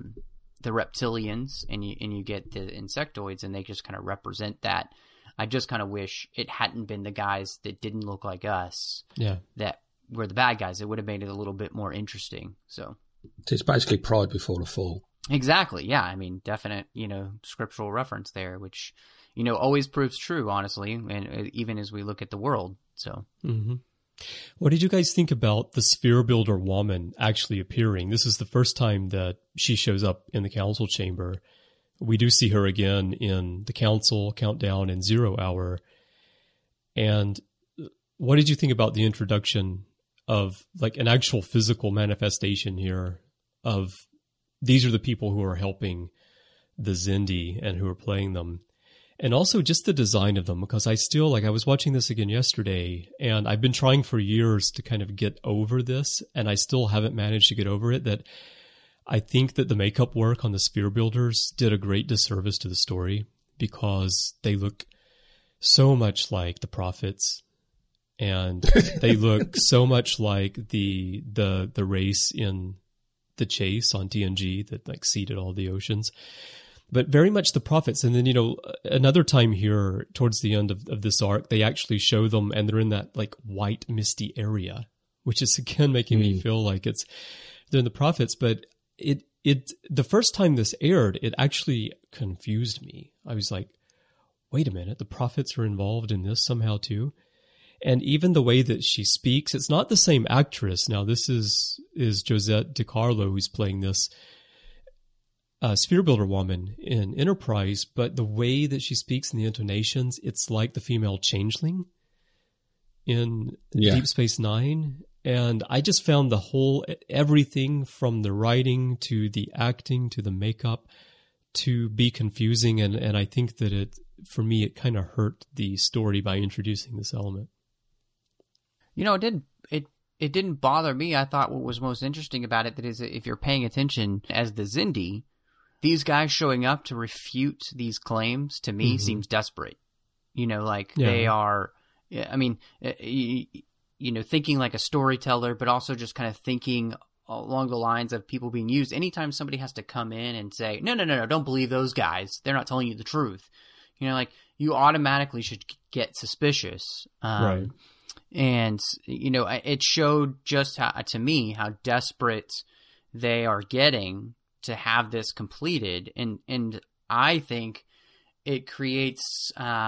reptilians and you get the insectoids, and they just kind of represent that. I just kind of wish it hadn't been the guys that didn't look like us that were the bad guys. It would have made it a little bit more interesting. So it's basically Pride Before the Fall. Exactly. Yeah. Definite, scriptural reference there, which, always proves true, honestly. And even as we look at the world. So. Mm-hmm. What did you guys think about the sphere builder woman actually appearing? This is the first time that she shows up in the council chamber. We do see her again in the council, Countdown, and 0 Hour. And what did you think about the introduction of an actual physical manifestation here of these are the people who are helping the Xindi and who are playing them? And also just the design of them, because I still, I was watching this again yesterday, and I've been trying for years to kind of get over this, and I still haven't managed to get over it, that I think that the makeup work on the sphere builders did a great disservice to the story, because they look so much like the prophets, and they look so much like the race in The Chase on TNG that seeded all the oceans, but very much the prophets. And then, another time here towards the end of this arc, they actually show them and they're in that white misty area, which is again making me feel like they're in the prophets. But the first time this aired, it actually confused me. I was like, wait a minute, the prophets are involved in this somehow too. And even the way that she speaks, it's not the same actress. Now, this is Josette DiCarlo who's playing this sphere builder woman in Enterprise, but the way that she speaks and the intonations, it's like the female changeling in Deep Space Nine. And I just found everything from the writing to the acting to the makeup to be confusing. And I think that for me, it kind of hurt the story by introducing this element. It didn't bother me. I thought what was most interesting about it, that is, if you're paying attention as the Xindi, these guys showing up to refute these claims, to me, seems desperate. They are, thinking like a storyteller, but also just kind of thinking along the lines of people being used. Anytime somebody has to come in and say, no, don't believe those guys, they're not telling you the truth. You automatically should get suspicious. Right. And, it showed just to me how desperate they are getting to have this completed. And I think it creates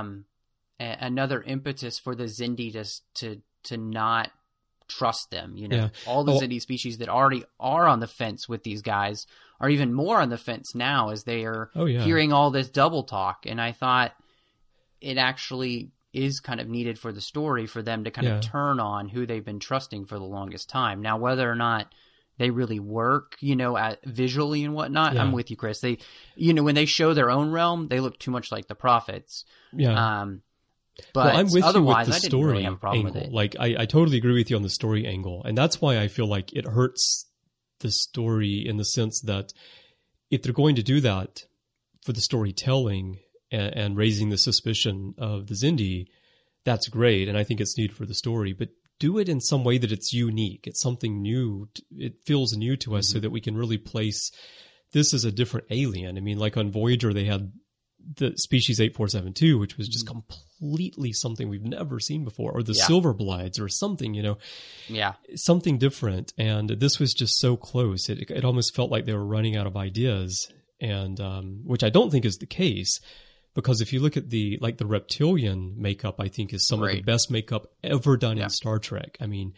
another impetus for the Xindi to not trust them. All the Xindi species that already are on the fence with these guys are even more on the fence now as they are hearing all this double talk. And I thought it actually is kind of needed for the story for them to kind of turn on who they've been trusting for the longest time. Now, whether or not they really work, visually and whatnot, I'm with you, Chris. They, when they show their own realm, they look too much like the prophets. Yeah. But I'm with otherwise, you with the story really have a problem angle. with it. Like, I totally agree with you on the story angle. And that's why I feel like it hurts the story in the sense that if they're going to do that for the storytelling and raising the suspicion of the Xindi, that's great. And I think it's needed for the story. But do it in some way that it's unique. It's something new. It feels new to us so that we can really place this as a different alien. I mean, like on Voyager, they had the species 8472, which was just completely something we've never seen before, or the Silverbloods or something, something different. And this was just so close. It almost felt like they were running out of ideas, and which I don't think is the case, because if you look at the reptilian makeup, I think is some of the best makeup ever done in Star Trek. I mean,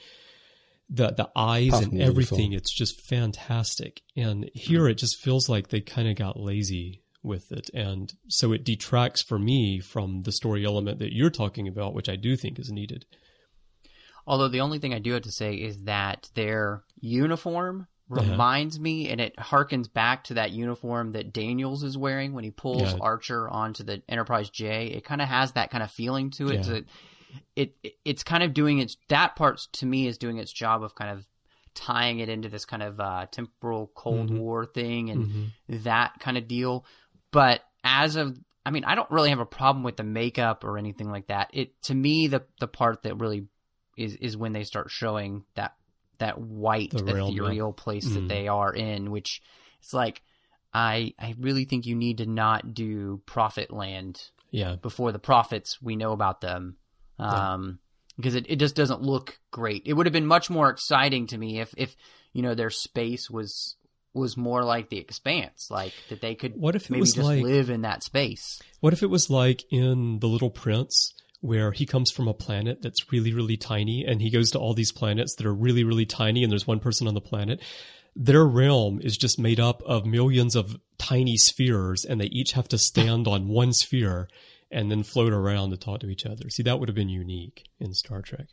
the eyes and everything, it's just fantastic. And here it just feels like they kind of got lazy with it, and so it detracts for me from the story element that you're talking about, which I do think is needed. Although the only thing I do have to say is that their uniform reminds me, and it harkens back to that uniform that Daniels is wearing when he pulls Archer onto the Enterprise J. It kind of has that kind of feeling to it. So it's kind of doing that part to me is doing its job of kind of tying it into this kind of temporal Cold War thing and that kind of deal. But I don't really have a problem with the makeup or anything like that. To me, the part that really is when they start showing that white ethereal place that they are in, which it's like, I really think you need to not do Prophet Land before the prophets, we know about them. Because it just doesn't look great. It would have been much more exciting to me if their space was more like the Expanse, like that they could live in that space. What if it was like in The Little Prince, where he comes from a planet that's really, really tiny, and he goes to all these planets that are really, really tiny, and there's one person on the planet. Their realm is just made up of millions of tiny spheres, and they each have to stand on one sphere and then float around to talk to each other. See, that would have been unique in Star Trek.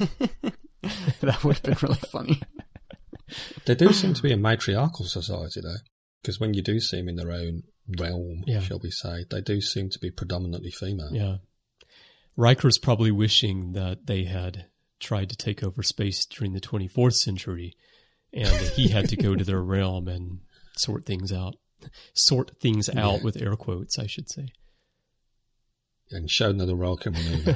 That would have been really funny. They do seem to be a matriarchal society, though, because when you do see them in their own realm, shall we say, they do seem to be predominantly female. Yeah. Riker's probably wishing that they had tried to take over space during the 24th century, and that he had to go to their realm and sort things out. Sort things out with air quotes, I should say. And show another Riker maneuver.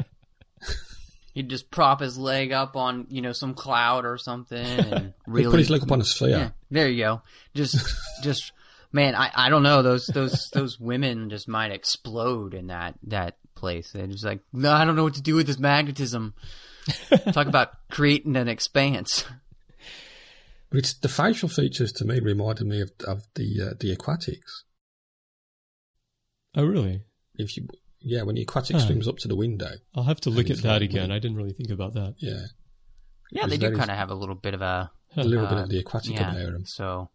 He'd just prop his leg up on, some cloud or something, and really He'd put his leg up on a sphere. Yeah, there you go. Just man, I don't know. Those women just might explode in that place. They're just like, no, I don't know what to do with this magnetism. Talk about creating an expanse. But it's the facial features to me reminded me of the aquatics. Oh, really? When the aquatic swims up to the window. I'll have to look at that again. I didn't really think about that. Yeah. Yeah, they do kind of have a little bit of a bit of the aquatic about them. So,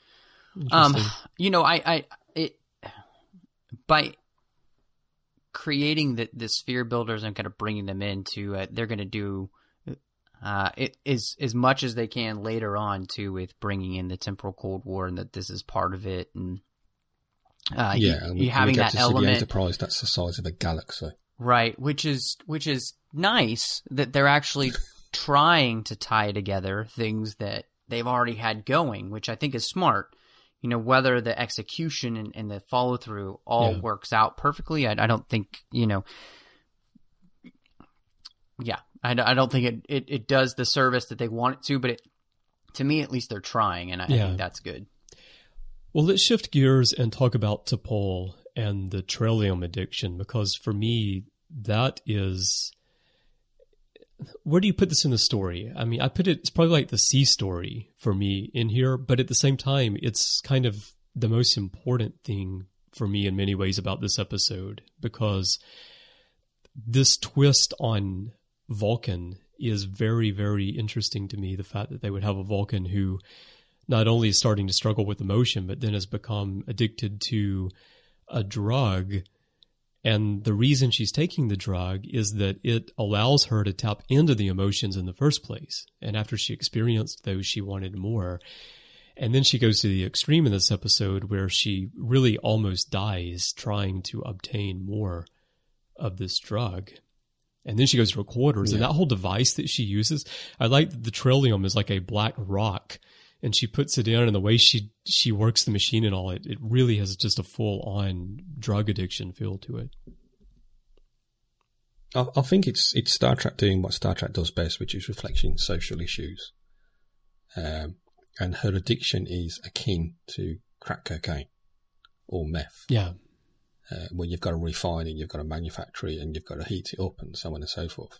by creating the sphere builders and kind of bringing them into, they're going to do it as much as they can later on too, with bringing in the temporal Cold War, and that this is part of it, and we having get that to element, see the Enterprise that's the size of a galaxy, right? Which is nice that they're actually trying to tie together things that they've already had going, which I think is smart. Whether the execution and the follow through all works out perfectly, I don't think I don't think it does the service that they want it to, but to me at least they're trying, and I think that's good. Well, let's shift gears and talk about T'Pol and the Trellium addiction, because for me, that is... Where do you put this in the story? I mean, it's probably like the C story for me in here, but at the same time, it's kind of the most important thing for me in many ways about this episode, because this twist on Vulcan is very, very interesting to me. The fact that they would have a Vulcan who not only is starting to struggle with emotion, but then has become addicted to a drug. And the reason she's taking the drug is that it allows her to tap into the emotions in the first place. And after she experienced those, she wanted more. And then she goes to the extreme in this episode where she really almost dies trying to obtain more of this drug. And then she goes to her quarters, and that whole device that she uses, I like that the Trillium is like a black rock, and she puts it in, and the way she works the machine and all, it really has just a full-on drug addiction feel to it. I think it's Star Trek doing what Star Trek does best, which is reflecting social issues. And her addiction is akin to crack cocaine or meth. Yeah. Where you've got to refine it, you've got to manufacture it, and you've got to heat it up, and so on and so forth.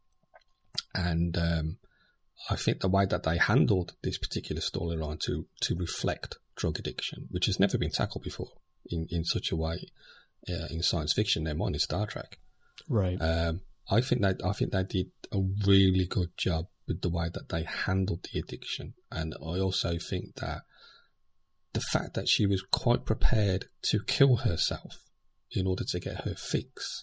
And I think the way that they handled this particular storyline to reflect drug addiction, which has never been tackled before in such a way in science fiction, never mind in Star Trek. Right. I think they did a really good job with the way that they handled the addiction, and I also think that the fact that she was quite prepared to kill herself in order to get her fix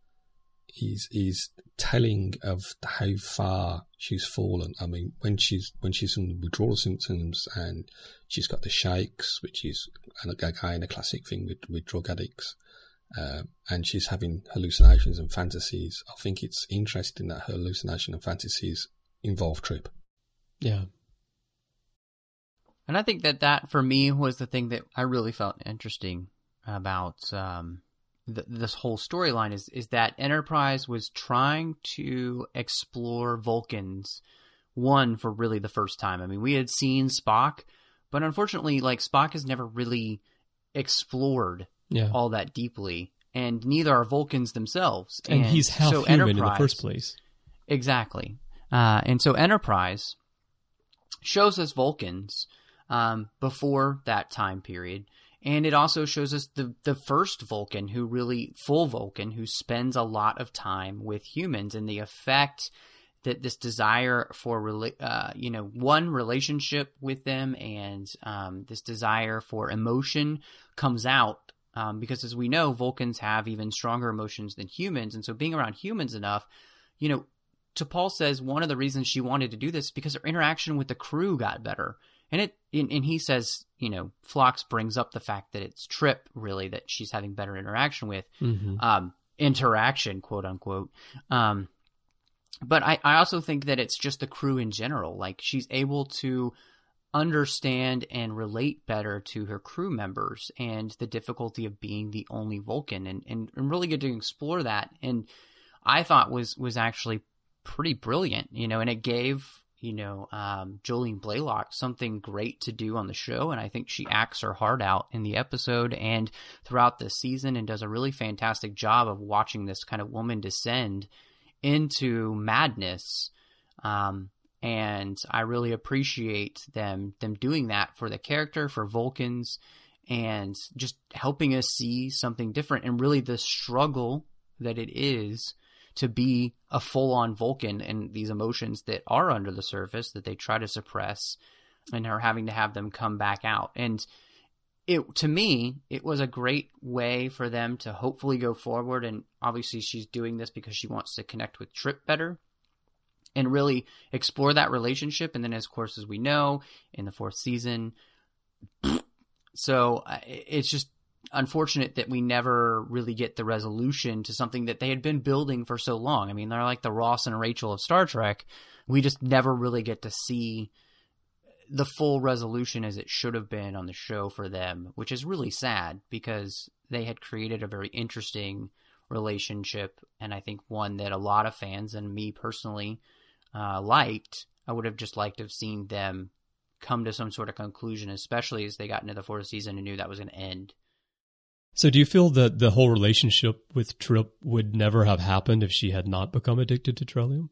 is telling of how far she's fallen. I mean, when she's in withdrawal symptoms and she's got the shakes, which is again a classic thing with drug addicts, and she's having hallucinations and fantasies. I think it's interesting that her hallucination and fantasies involve Trip. Yeah. And I think that for me was the thing that I really felt interesting about this whole storyline is that Enterprise was trying to explore Vulcans, one, for really the first time. I mean, we had seen Spock, but unfortunately, like, Spock has never really explored all that deeply, and neither are Vulcans themselves. And he's half human in the first place. Exactly. And so Enterprise shows us Vulcans before that time period. And it also shows us the first Vulcan full Vulcan, who spends a lot of time with humans, and the effect that this desire for, one, relationship with them, and this desire for emotion comes out. Because as we know, Vulcans have even stronger emotions than humans. And so being around humans enough, T'Pol says one of the reasons she wanted to do this is because her interaction with the crew got better. And he says, Phlox brings up the fact that it's Trip, really, that she's having better interaction with. Mm-hmm. Interaction, quote unquote. But I also think that it's just the crew in general. Like, she's able to understand and relate better to her crew members and the difficulty of being the only Vulcan, and really get to explore that. And I thought was actually pretty brilliant, and it gave Jolene Blalock something great to do on the show, and I think she acts her heart out in the episode and throughout the season, and does a really fantastic job of watching this kind of woman descend into madness. And I really appreciate them doing that for the character, for Vulcans, and just helping us see something different, and really the struggle that it is to be a full-on Vulcan, and these emotions that are under the surface that they try to suppress, and are having to have them come back out. And to me, it was a great way for them to hopefully go forward. And obviously she's doing this because she wants to connect with Trip better and really explore that relationship. And then, of course, as we know, in the 4th season, so it's just unfortunate that we never really get the resolution to something that they had been building for so long. I mean, they're like the Ross and Rachel of Star Trek. We just never really get to see the full resolution as it should have been on the show for them, which is really sad because they had created a very interesting relationship, and I think one that a lot of fans and me personally liked. I would have just liked to have seen them come to some sort of conclusion, especially as they got into the 4th season and knew that was going to end. So do you feel that the whole relationship with Trip would never have happened if she had not become addicted to Trillium?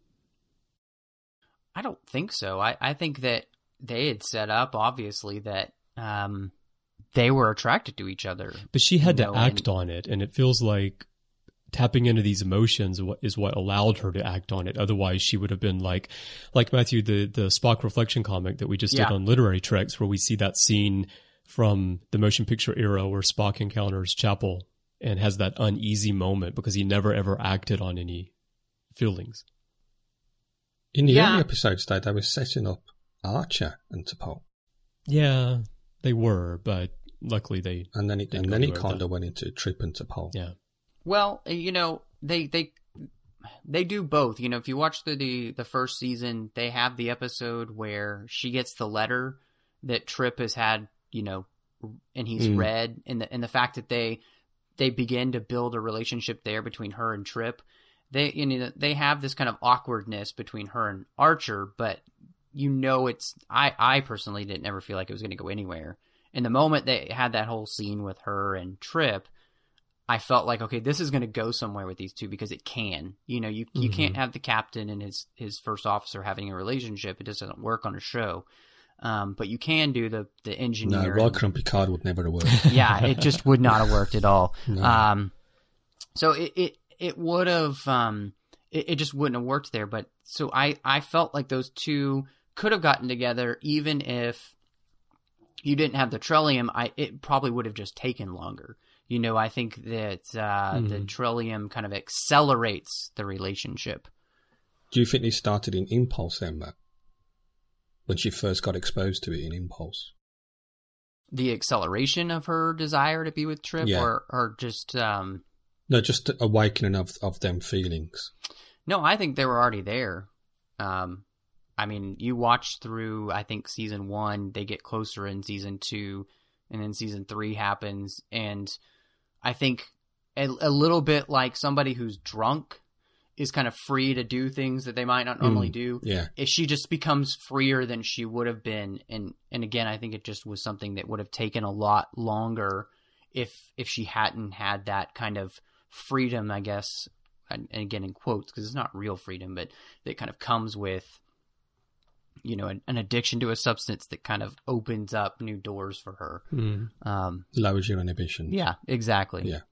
I don't think so. I think that they had set up, obviously, that they were attracted to each other. But she had to act on it, and it feels like tapping into these emotions is what allowed her to act on it. Otherwise, she would have been like Matthew, the Spock reflection comic that we just did on Literary Treks, where we see that scene from the motion picture era where Spock encounters Chapel and has that uneasy moment because he never ever acted on any feelings. In the early episodes, though, they were setting up Archer and T'Pol. Yeah, they were, but luckily they and then it kind of went into Trip and T'Pol. Yeah. Well, you know, they do both. You know, if you watch the first season, they have the episode where she gets the letter that Trip has had, you know, and he's read, and the fact that they begin to build a relationship there between her and Trip. They have this kind of awkwardness between her and Archer, but you know, I personally didn't ever feel like it was going to go anywhere. And the moment they had that whole scene with her and Trip, I felt like, okay, this is going to go somewhere with these two because it can. You know, you can't have the captain and his first officer having a relationship. It just doesn't work on a show. But you can do the engineering. No, Riker and Picard would never have worked. Yeah, it just would not have worked at all. No. So it would have, it just wouldn't have worked there. But so I felt like those two could have gotten together even if you didn't have the Trellium. It probably would have just taken longer. You know, I think that the Trellium kind of accelerates the relationship. Do you think it started in Impulse then, Matt? When she first got exposed to it in Impulse? The acceleration of her desire to be with Trip, or just... No, just the awakening of them feelings. No, I think they were already there. I mean, you watch through, I think, season 1, they get closer in season 2, and then season 3 happens, and I think a little bit like somebody who's drunk is kind of free to do things that they might not normally do. Yeah. If she just becomes freer than she would have been, and again, I think it just was something that would have taken a lot longer if she hadn't had that kind of freedom, I guess, and again in quotes because it's not real freedom, but that kind of comes with, you know, an addiction to a substance that kind of opens up new doors for her. Lowers your inhibition. Yeah, exactly. Yeah.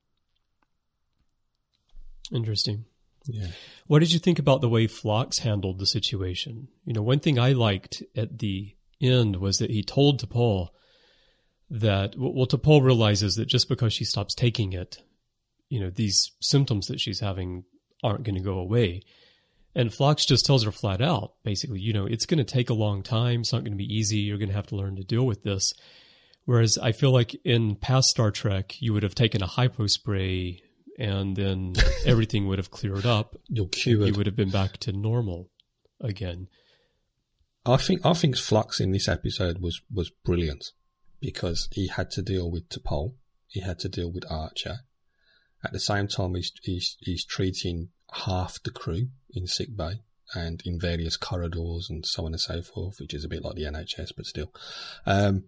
Interesting. Yeah. What did you think about the way Phlox handled the situation? You know, one thing I liked at the end was that he told T'Pol that, well, T'Pol realizes that just because she stops taking it, you know, these symptoms that she's having aren't going to go away. And Phlox just tells her flat out, basically, you know, it's going to take a long time. It's not going to be easy. You're going to have to learn to deal with this. Whereas I feel like in past Star Trek, you would have taken a hypo spray and then everything would have cleared up. You're cured. You would have been back to normal again. I think Phlox in this episode was brilliant because he had to deal with T'Pol. He had to deal with Archer. At the same time, he's treating half the crew in sickbay and in various corridors and so on and so forth, which is a bit like the NHS, but still. And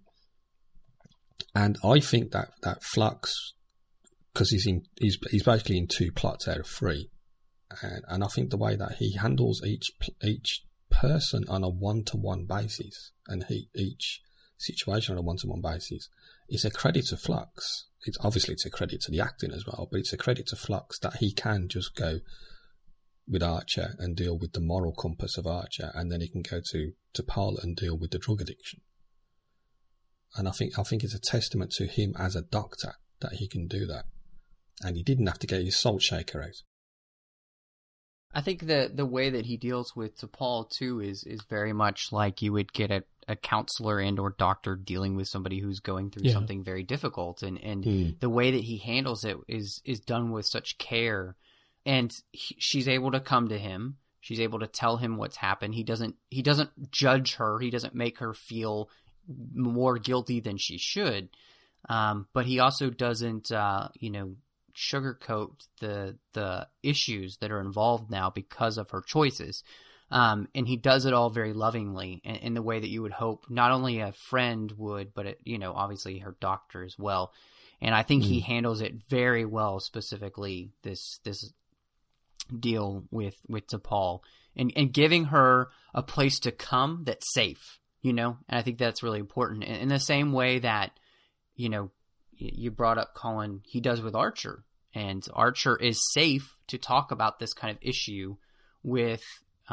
I think that Phlox, because he's basically in 2 plots out of 3, and I think the way that he handles each person on a one-to-one basis and each situation on a one-to-one basis is a credit to Phlox. It's a credit to the acting as well, but it's a credit to Phlox that he can just go with Archer and deal with the moral compass of Archer, and then he can go to T'Pol and deal with the drug addiction. And I think it's a testament to him as a doctor that he can do that, and he didn't have to get his salt shaker out. I think the way that he deals with T'Pol too is very much like you would get a counselor and or doctor dealing with somebody who's going through something very difficult, and the way that he handles it is done with such care, and she's able to come to him. She's able to tell him what's happened. He doesn't judge her. He doesn't make her feel more guilty than she should. But he also doesn't sugarcoat the issues that are involved now because of her choices. And he does it all very lovingly in the way that you would hope not only a friend would, but obviously her doctor as well. And I think he handles it very well, specifically this deal with T'Pol and giving her a place to come that's safe, and I think that's really important. In the same way that, you brought up, Colin, he does with Archer. And Archer is safe to talk about this kind of issue with,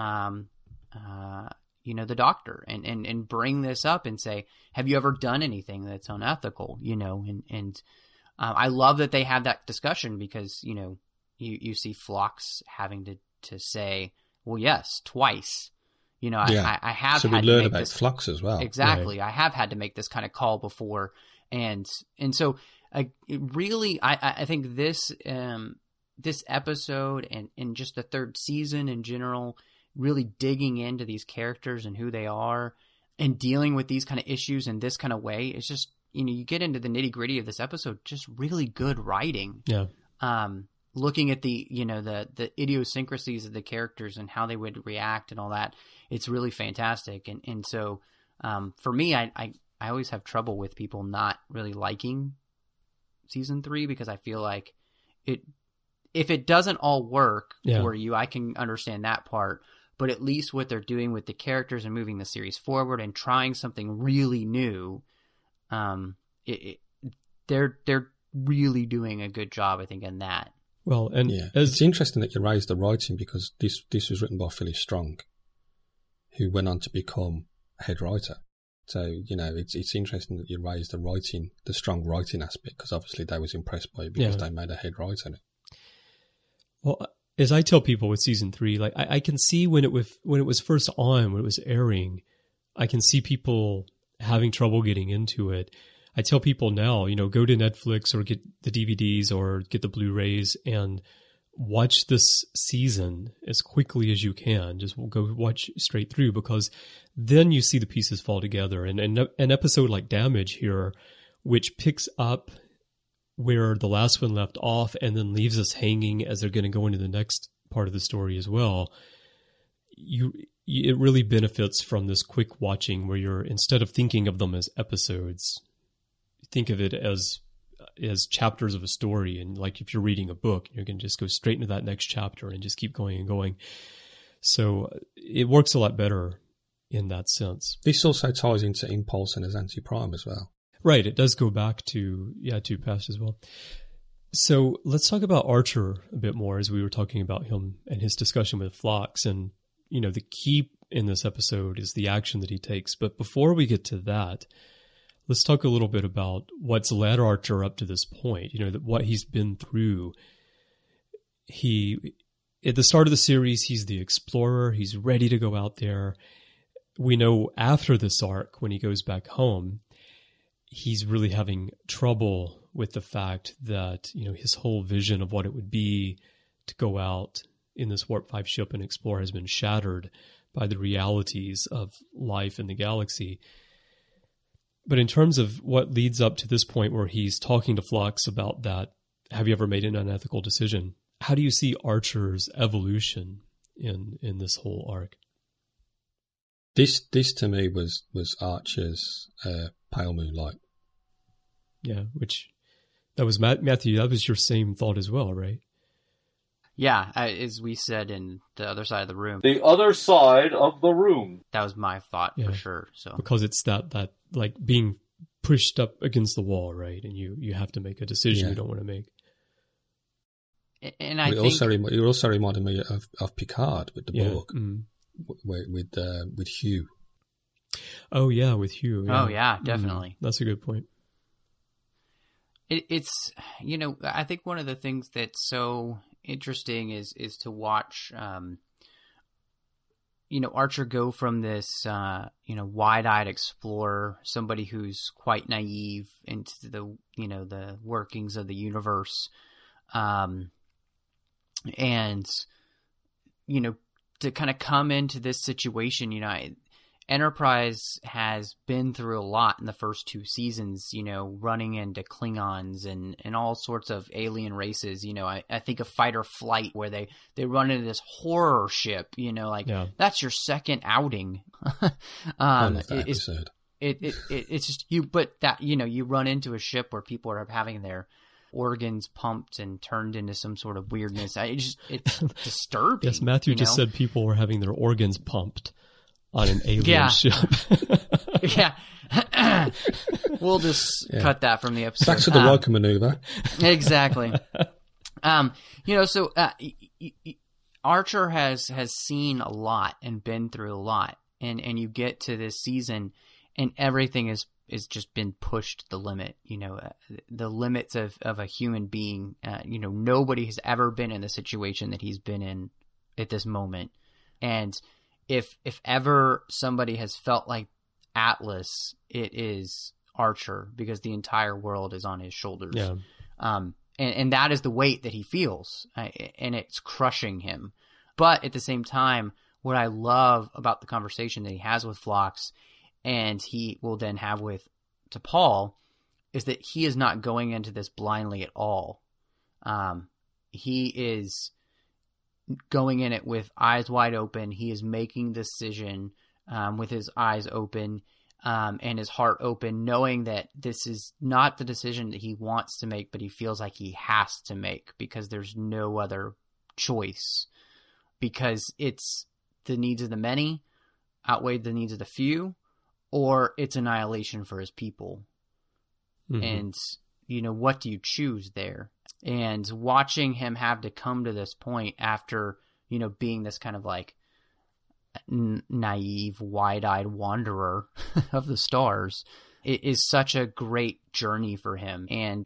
the doctor and bring this up and say, have you ever done anything that's unethical? I love that they have that discussion because, you see Phlox having to say, well, yes, twice. I have so had we to learn make about this Phlox as well. Exactly. Right. I have had to make this kind of call before. And so I think this episode and just the third season in general, really digging into these characters and who they are and dealing with these kind of issues in this kind of way. It's just, you get into the nitty gritty of this episode, just really good writing. Yeah. Looking at the idiosyncrasies of the characters and how they would react and all that, it's really fantastic. And so, for me, I always have trouble with people not really liking season 3 because I feel like if it doesn't all work for you, I can understand that part. But at least what they're doing with the characters and moving the series forward and trying something really new, they're really doing a good job, I think, in that. Well, and it's interesting that you raised the writing because this was written by Phyllis Strong, who went on to become head writer. So, it's interesting that you raised the strong writing aspect because obviously they was impressed by it because they made a head writer. Well, as I tell people with season 3, like I can see when it was first on, when it was airing, I can see people having trouble getting into it. I tell people now, go to Netflix or get the DVDs or get the Blu-rays and watch this season as quickly as you can. Just go watch straight through because then you see the pieces fall together. And an episode like Damage here, which picks up where the last one left off and then leaves us hanging as they're going to go into the next part of the story as well. It really benefits from this quick watching where you're, instead of thinking of them as episodes, think of it as chapters of a story. And like if you're reading a book, you're going to just go straight into that next chapter and just keep going and going. So it works a lot better in that sense. This also ties into Impulse and Azanti Prime as well. Right. It does go back to past as well. So let's talk about Archer a bit more as we were talking about him and his discussion with Phlox. And, the key in this episode is the action that he takes. But before we get to that, let's talk a little bit about what's led Archer up to this point, what he's been through. At the start of the series, he's the explorer. He's ready to go out there. We know after this arc, when he goes back home, he's really having trouble with the fact that, his whole vision of what it would be to go out in this Warp 5 ship and explore has been shattered by the realities of life in the galaxy. But in terms of what leads up to this point where he's talking to Phlox about that, have you ever made an unethical decision? How do you see Archer's evolution in this whole arc? This to me was Archer's Pale Moonlight. Yeah, which that was Matthew. That was your same thought as well, right? Yeah, as we said in the other side of the room. The other side of the room. That was my thought for sure. So because it's that like being pushed up against the wall, right? And you have to make a decision you don't want to make. And it also reminded me of Picard with the Borg, with Hugh. Oh yeah, with Hugh. Yeah. Oh yeah, definitely. That's a good point. It's I think one of the things that's so interesting is to watch Archer go from this wide-eyed explorer, somebody who's quite naive, into the the workings of the universe, and to kind of come into this situation. Enterprise has been through a lot in the first 2 seasons, running into Klingons and all sorts of alien races. I think of Fight or Flight, where they run into this horror ship, that's your second outing. I love that episode. It's just but that, you run into a ship where people are having their organs pumped and turned into some sort of weirdness. It's disturbing. Yes, Matthew just said people were having their organs pumped. on an alien Yeah. ship. Yeah. We'll just cut that from the episode. Back to the Riker maneuver. Exactly. So Archer has seen a lot and been through a lot, and you get to this season, and everything is just been pushed to the limit. The limits of a human being. Nobody has ever been in the situation that he's been in at this moment, and if ever somebody has felt like Atlas, it is Archer, because the entire world is on his shoulders. Yeah. And that is the weight that he feels, and it's crushing him. But at the same time, what I love about the conversation that he has with Phlox, and he will then have with T'Pol, is that he is not going into this blindly at all. He is going in it with eyes wide open. He is making the decision with his eyes open and his heart open, knowing that this is not the decision that he wants to make, but he feels like he has to make because there's no other choice, because it's the needs of the many outweigh the needs of the few, or it's annihilation for his people. Mm-hmm. And, what do you choose there? And watching him have to come to this point after, being this kind of like naive, wide-eyed wanderer of the stars, it is such a great journey for him. And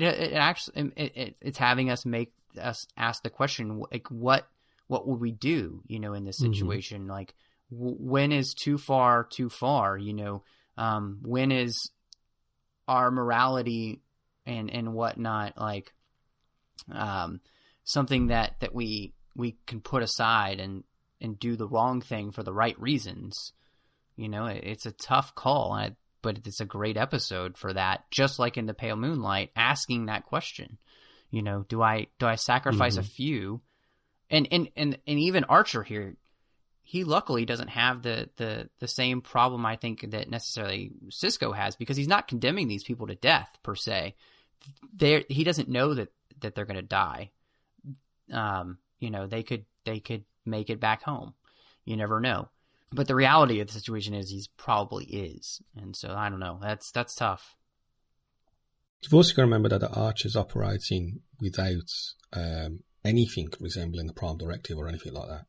it's having us ask the question, like, what would we do, in this situation? Mm-hmm. Like, when is too far too far? When is our morality and whatnot, like, something that we can put aside and do the wrong thing for the right reasons? It's a tough call, but it's a great episode for that. Just like in The Pale Moonlight, asking that question, do I sacrifice a few? And even Archer here, he luckily doesn't have the same problem, I think, that necessarily Sisko has, because he's not condemning these people to death per se. He doesn't know that they're going to die. They could make it back home. You never know. But the reality of the situation is he's probably is. And so I don't know. That's tough. You've also got to remember that the Archer's operating without anything resembling the Prime Directive or anything like that.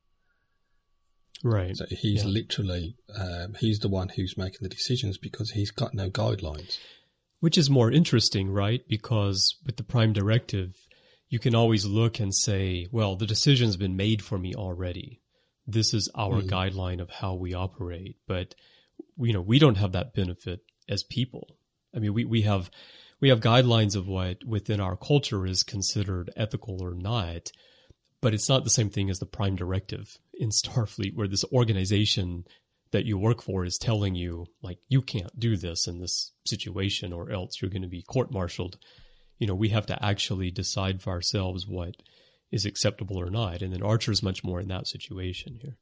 Right. So he's literally, he's the one who's making the decisions because he's got no guidelines. Which is more interesting, right? Because with the Prime Directive, you can always look and say, well, the decision's been made for me already. This is our guideline of how we operate. But, we don't have that benefit as people. I mean, we have guidelines of what within our culture is considered ethical or not, but it's not the same thing as the Prime Directive in Starfleet, where this organization that you work for is telling you, like, you can't do this in this situation or else you're going to be court-martialed. We have to actually decide for ourselves what is acceptable or not. And then Archer's much more in that situation here.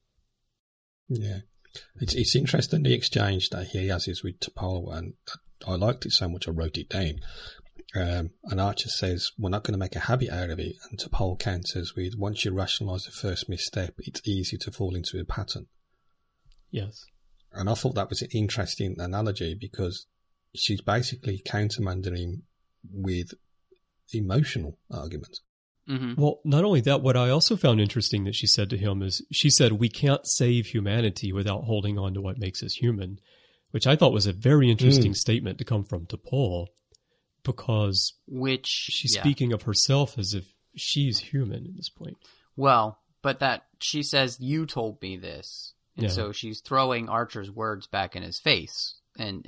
Yeah. It's interesting, the exchange that he has is with T'Pol, and I liked it so much I wrote it down. And Archer says, we're not going to make a habit out of it. And T'Pol counters with, once you rationalise the first misstep, it's easy to fall into a pattern. Yes. And I thought that was an interesting analogy because she's basically countermanding him with emotional arguments. Mm-hmm. Well, not only that, what I also found interesting that she said to him is, she said, we can't save humanity without holding on to what makes us human, which I thought was a very interesting statement to come from T'Pol, because she's speaking of herself as if she's human at this point. Well, but that she says, you told me this. And so she's throwing Archer's words back in his face. And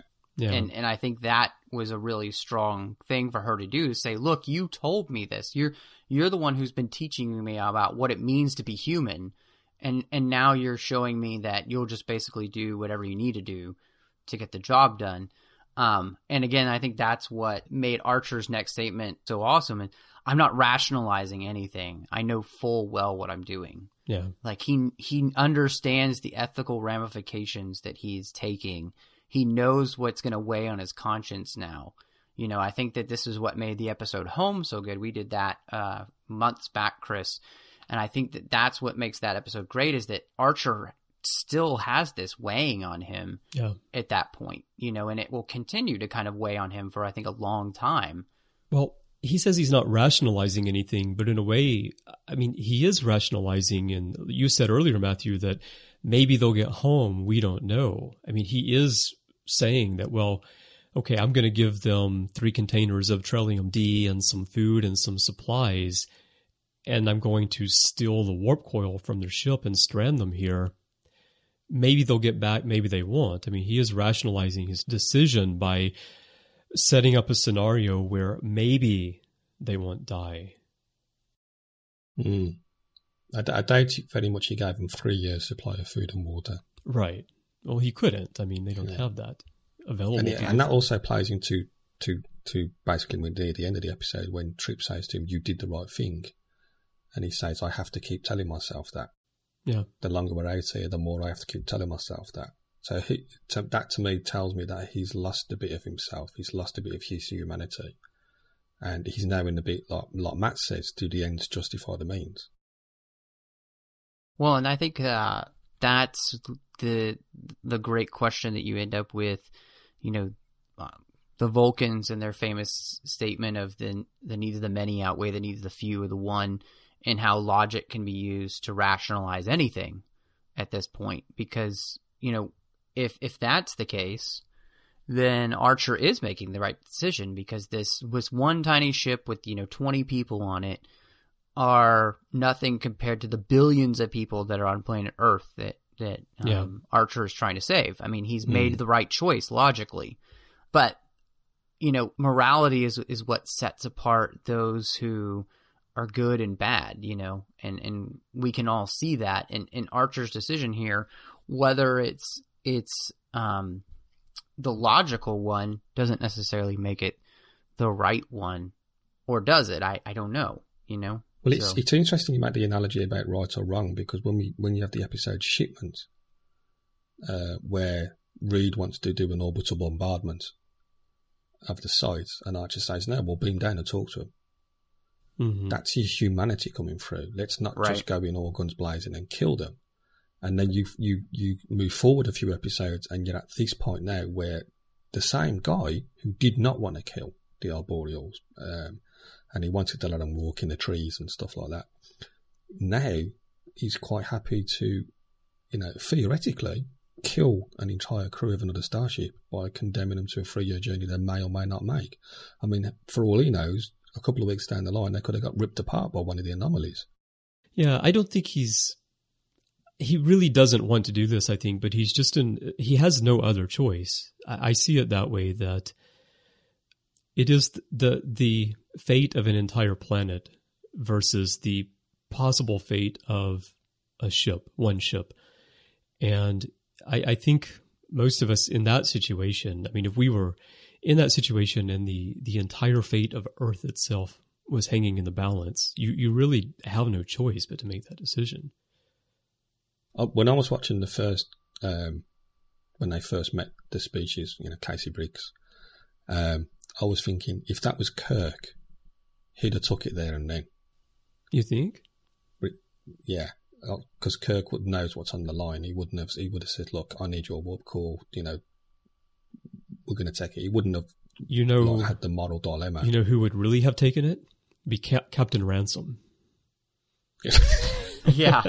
I think that was a really strong thing for her to do, to say, look, you told me this. You're the one who's been teaching me about what it means to be human. And now you're showing me that you'll just basically do whatever you need to do to get the job done. And again, I think that's what made Archer's next statement so awesome. And I'm not rationalizing anything. I know full well what I'm doing. Yeah. Like he understands the ethical ramifications that he's taking. He knows what's going to weigh on his conscience now. I think that this is what made the episode Home so good. We did that months back, Chris. And I think that that's what makes that episode great, is that Archer still has this weighing on him at that point, and it will continue to kind of weigh on him for, I think, a long time. Well, he says he's not rationalizing anything, but in a way, I mean, he is rationalizing. And you said earlier, Matthew, that maybe they'll get home. We don't know. I mean, he is saying that, well, okay, I'm going to give them 3 containers of Trillium D and some food and some supplies, and I'm going to steal the warp coil from their ship and strand them here. Maybe they'll get back, maybe they won't. I mean, he is rationalizing his decision by setting up a scenario where maybe they won't die. I doubt very much he gave them 3 years supply of food and water. Right. Well, he couldn't. I mean, they don't have that available. And that also plays into to basically near the end of the episode when Trip says to him, "You did the right thing," and he says, "I have to keep telling myself that." Yeah. The longer we're out here, the more I have to keep telling myself that. So that to me tells me that he's lost a bit of himself. He's lost a bit of his humanity, and he's now in the bit like Matt says, "Do the ends justify the means?" Well, and I think that's the great question that you end up with, the Vulcans and their famous statement of the needs of the many outweigh the needs of the few or the one, and how logic can be used to rationalize anything at this point. Because, if that's the case, then Archer is making the right decision, because this was one tiny ship with, 20 people on it are nothing compared to the billions of people that are on planet Earth that Archer is trying to save. I mean, he's made the right choice logically, but morality is what sets apart those who are good and bad, and we can all see that in Archer's decision here. Whether it's the logical one doesn't necessarily make it the right one, or does it? I don't know, Well, it's interesting you make the analogy about right or wrong, because when you have the episode Shipment, where Reed wants to do an orbital bombardment of the site, and Archer says, "No, we'll beam down and talk to him." Mm-hmm. That's his humanity coming through. Let's not just go in all guns blazing and kill them. And then you move forward a few episodes, and you're at this point now where the same guy who did not want to kill the Arboreals, and he wanted to let them walk in the trees and stuff like that, now he's quite happy to, theoretically kill an entire crew of another starship by condemning them to a 3-year journey they may or may not make. I mean, for all he knows, a couple of weeks down the line, they could have got ripped apart by one of the anomalies. Yeah, I don't think he really doesn't want to do this, I think, but he has no other choice. I see it that way, that it is the fate of an entire planet versus the possible fate of one ship. And I think most of us in that situation, I mean, if we were in that situation and the entire fate of Earth itself was hanging in the balance, you really have no choice but to make that decision. When I was watching the first, when they first met the species, Casey Briggs, I was thinking, if that was Kirk, he'd have took it there and then. You think? Yeah, because Kirk knows what's on the line. He would have said, "Look, I need your warp core. We're going to take it." He wouldn't have, had the moral dilemma. You know who would really have taken it? Be Captain Ransom. Yeah.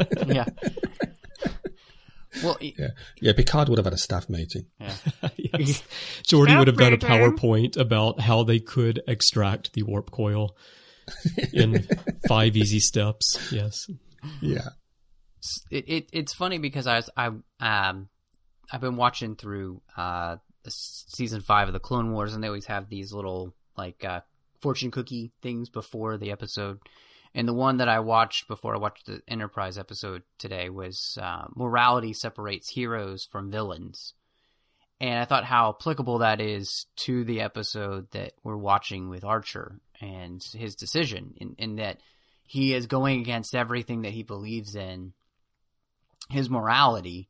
Well, yeah. Picard would have had a staff meeting. Yeah. Yes. Geordi would have done a PowerPoint about how they could extract the warp coil in 5 easy steps. Yes. Yeah. It's funny because I've been watching through season 5 of the Clone Wars, and they always have these little fortune cookie things before the episode. And the one that I watched before I watched the Enterprise episode today was morality separates heroes from villains. And I thought how applicable that is to the episode that we're watching with Archer and his decision, in that he is going against everything that he believes in, his morality,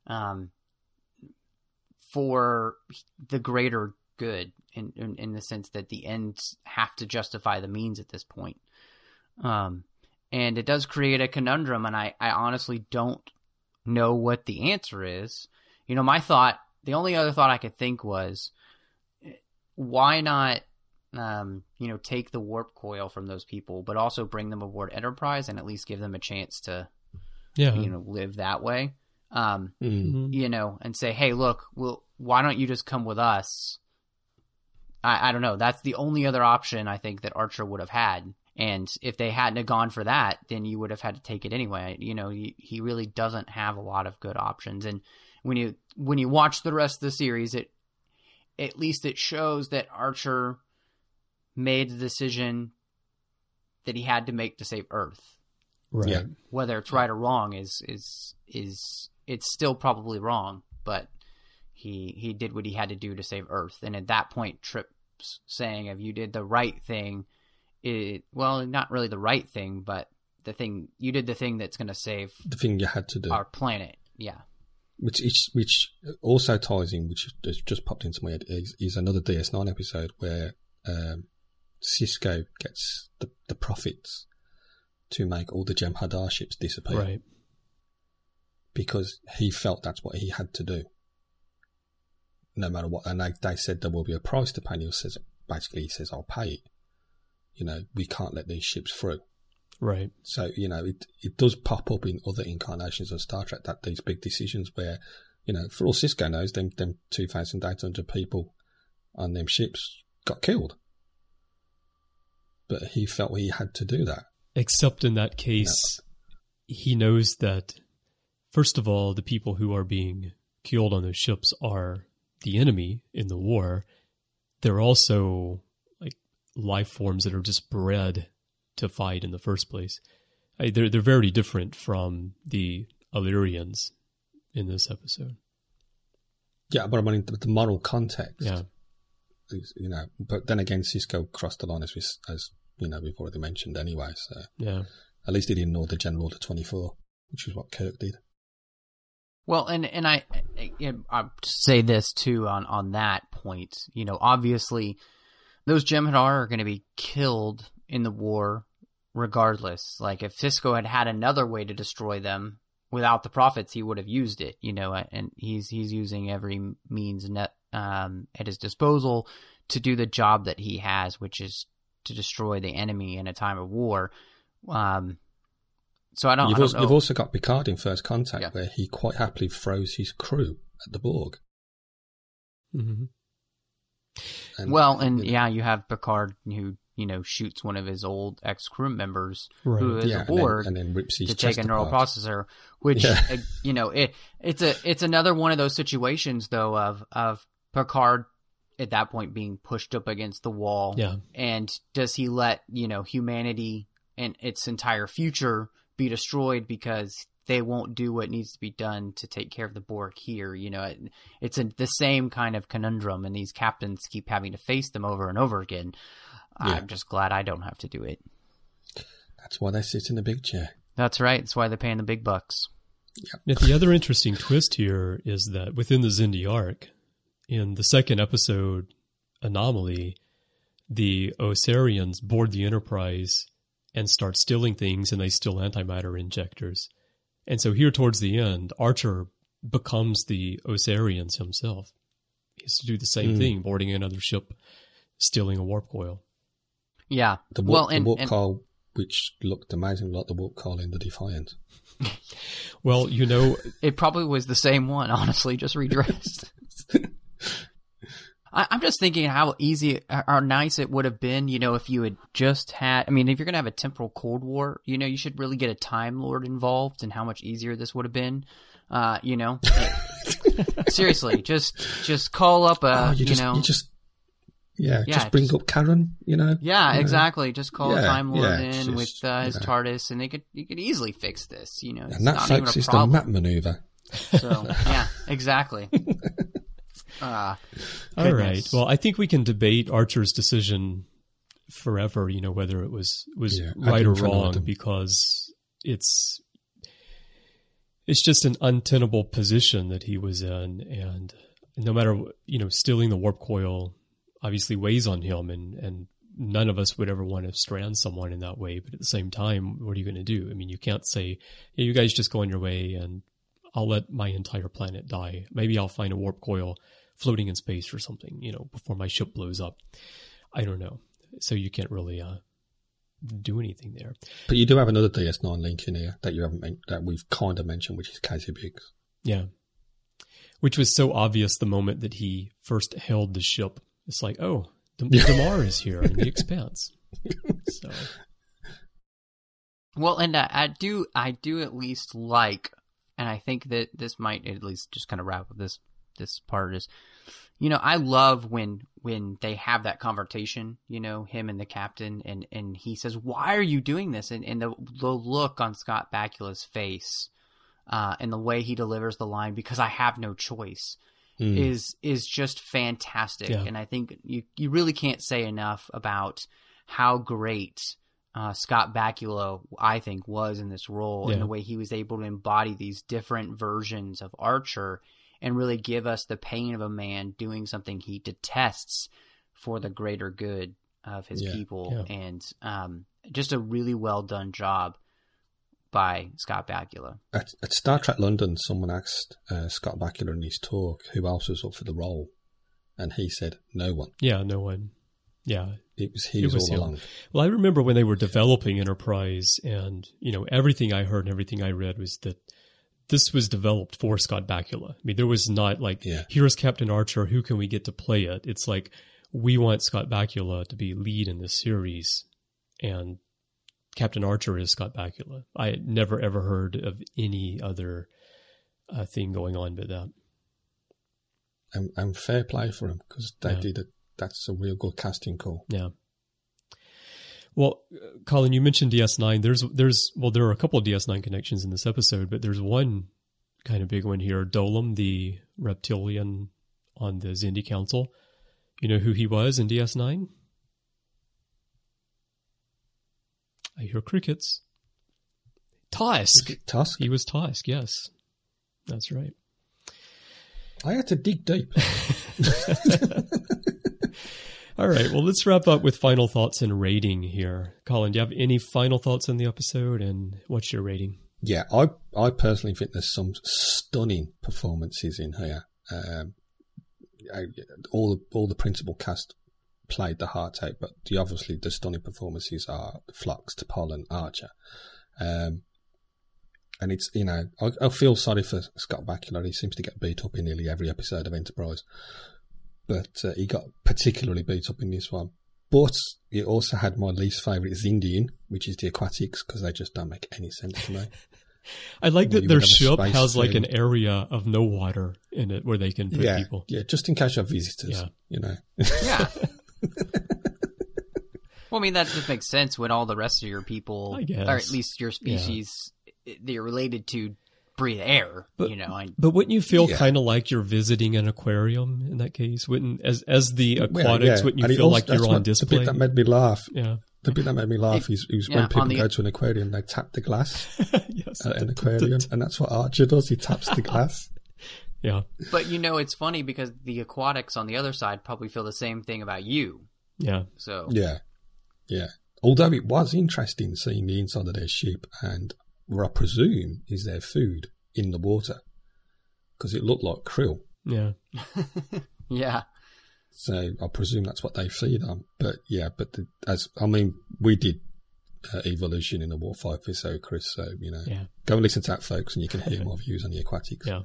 for the greater good, in the sense that the ends have to justify the means at this point. And it does create a conundrum, and I honestly don't know what the answer is. You know, the only other thought I could think was, why not, take the warp coil from those people, but also bring them aboard Enterprise and at least give them a chance to, live that way. And say, hey, look, why don't you just come with us? I don't know. That's the only other option I think that Archer would have had. And if they hadn't have gone for that, then you would have had to take it anyway. You know, he really doesn't have a lot of good options. And when you watch the rest of the series, at least it shows that Archer made the decision that he had to make to save Earth. Right. Yeah. Whether it's right or wrong is it's still probably wrong, but he did what he had to do to save Earth. And at that point, Trip's saying, if you did the right thing, not really the right thing, but you did the thing that's going to save The thing you had to do. our planet. Yeah. Which also ties in, which has just popped into my head, is another DS9 episode where Sisko gets the Prophets to make all the Jem'Hadar ships disappear. Right. Because he felt that's what he had to do. No matter what. And they said there will be a price to pay. And he says, I'll pay it. You know, we can't let these ships through. Right. So, you know, it does pop up in other incarnations of Star Trek, that these big decisions where, you know, for all Sisko knows, them 2,800 people on them ships got killed. But he felt he had to do that. Except in that case, he knows that, first of all, the people who are being killed on those ships are the enemy in the war. They're also like life forms that are just bred to fight in the first place. They're very different from the Illyrians in this episode. Yeah, but I mean, the moral context. Yeah. Is, you know, but then again, Sisko crossed the line as you know, we've already mentioned anyway. So Yeah. at least he didn't know the General Order 24, which is what Kirk did. Well, and I say this too on that point. You know, obviously, those Jem'Hadar are going to be killed in the war regardless. Like, if Sisko had had another way to destroy them without the Prophets, he would have used it. You know, and he's using every means at his disposal to do the job that he has, which is to destroy the enemy in a time of war. So I don't know. You've also got Picard in First Contact, where he quite happily throws his crew at the Borg. Mm-hmm. You have Picard who, you know, shoots one of his old ex-crew members who is a Borg and then rips his to take a neural apart. processor, which, you know, it's another one of those situations, though, of Picard at that point being pushed up against the wall. Yeah. And does he let, you know, humanity and its entire future be destroyed because they won't do what needs to be done to take care of the Borg here? You know, it's the same kind of conundrum, and these captains keep having to face them over and over again. Yeah. I'm just glad I don't have to do it. That's why they sit in the big chair. That's right. That's why they're paying the big bucks. Yep. Now, the other interesting twist here is that within the Xindi arc, in the second episode, Anomaly, the Osarians board the Enterprise and start stealing things, and they steal antimatter injectors. And so here towards the end, Archer becomes the Osarians himself. He has to do the same thing, boarding another ship, stealing a warp coil. Yeah. The warp coil, which looked amazingly like the warp coil in the Defiant. Well, you know... It probably was the same one, honestly, just redressed. I'm just thinking how easy or nice it would have been, you know, if you had just had... I mean, if you're going to have a temporal Cold War, you know, you should really get a Time Lord involved, and how much easier this would have been, you know? Seriously, just call up just bring up Karen, you know? Yeah, exactly. Just call a Time Lord in with his TARDIS, and you could easily fix this, you know? And that, folks, is the map maneuver. So, yeah, exactly. All right. Well, I think we can debate Archer's decision forever, you know, whether it was right or wrong, because it's just an untenable position that he was in. And no matter, you know, stealing the warp coil obviously weighs on him, and none of us would ever want to strand someone in that way. But at the same time, what are you going to do? I mean, you can't say, hey, you guys just go on your way and I'll let my entire planet die. Maybe I'll find a warp coil floating in space or something, before my ship blows up. I don't know. So you can't really do anything there. But you do have another DS9 link in here that you haven't that we've kind of mentioned, which is Casey Biggs. Yeah. Which was so obvious the moment that he first held the ship. It's like, oh, Damar is here in the Expanse. So. Well, and I do at least like, and I think that this might at least just kind of wrap up this part is, I love when they have that conversation, him and the captain, and he says, "Why are you doing this?" And the look on Scott Bakula's face, and the way he delivers the line, "Because I have no choice," is just fantastic. Yeah. And I think you really can't say enough about how great Scott Bakula, I think, was in this role, and the way he was able to embody these different versions of Archer and really give us the pain of a man doing something he detests for the greater good of his people. Yeah. And just a really well done job by Scott Bakula. At Star Trek London, someone asked Scott Bakula in his talk who else was up for the role, and he said, no one. Yeah, no one. Yeah. He was all along. Well, I remember when they were developing Enterprise, and, everything I heard and everything I read was that this was developed for Scott Bakula. I mean, there was not like, here's Captain Archer, who can we get to play it? It's like, we want Scott Bakula to be lead in this series, and Captain Archer is Scott Bakula. I had never, ever heard of any other thing going on but that. And fair play for him, because they did it. That's a real good casting call. Yeah. Well, Colin, you mentioned DS9. There are a couple of DS9 connections in this episode, but there's one kind of big one here. Dolam, the reptilian on the Xindi Council. You know who he was in DS9? I hear crickets. Tusk. Tusk? He was Tusk, yes. That's right. I had to dig deep. All right, well, let's wrap up with final thoughts and rating here. Colin, do you have any final thoughts on the episode, and what's your rating? Yeah, I personally think there's some stunning performances in here. All the principal cast played the heart out, but obviously the stunning performances are Phlox, T'Pol, and Archer. And it's, I feel sorry for Scott Bakula. He seems to get beat up in nearly every episode of Enterprise. But he got particularly beat up in this one. But it also had my least favourite Xindian, which is the Aquatics, because they just don't make any sense to me. I like that their ship has like an area of no water in it where they can put people. Yeah, just in case you have visitors, Yeah. Well, I mean, that just makes sense when all the rest of your people, or at least your species, they're related to breathe air, but, But wouldn't you feel kind of like you're visiting an aquarium in that case? Wouldn't, as the aquatics, wouldn't you feel like you're on display? The bit that made me laugh. Yeah. The bit that made me laugh is when people go to an aquarium, they tap the glass at an aquarium, and that's what Archer does. He taps the glass. Yeah. But it's funny because the aquatics on the other side probably feel the same thing about you. Yeah. So. Yeah. Although it was interesting seeing the inside of their ship and what I presume is their food in the water, because it looked like krill. Yeah. Yeah. So I presume that's what they feed on. But we did Evolution in the Warp 5 episode, Chris. So go and listen to that, folks, and you can hear more views on the aquatics. Yeah.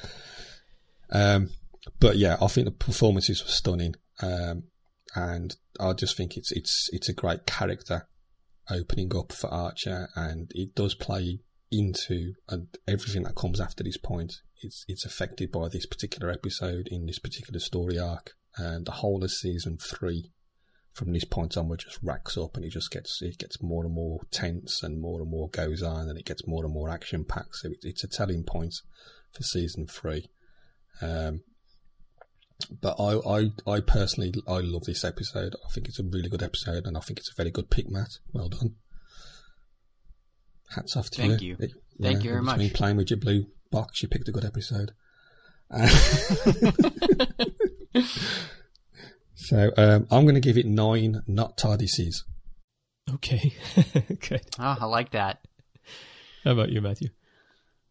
But yeah, I think the performances were stunning, and I just think it's a great character opening up for Archer, and it does play into everything that comes after this point. It's affected by this particular episode in this particular story arc, and the whole of season 3 from this point onward just racks up, and it gets more and more tense, and more goes on, and it gets more and more action packed. So it's a telling point for season 3. But I personally love this episode. I think it's a really good episode, and I think it's a very good pick, Matt. Well done. Hats off to you. Thank you. Thank you very much. Between playing with your blue box, you picked a good episode. So I'm going to give it 9 not TARDISes. Okay. Okay. Oh, I like that. How about you, Matthew?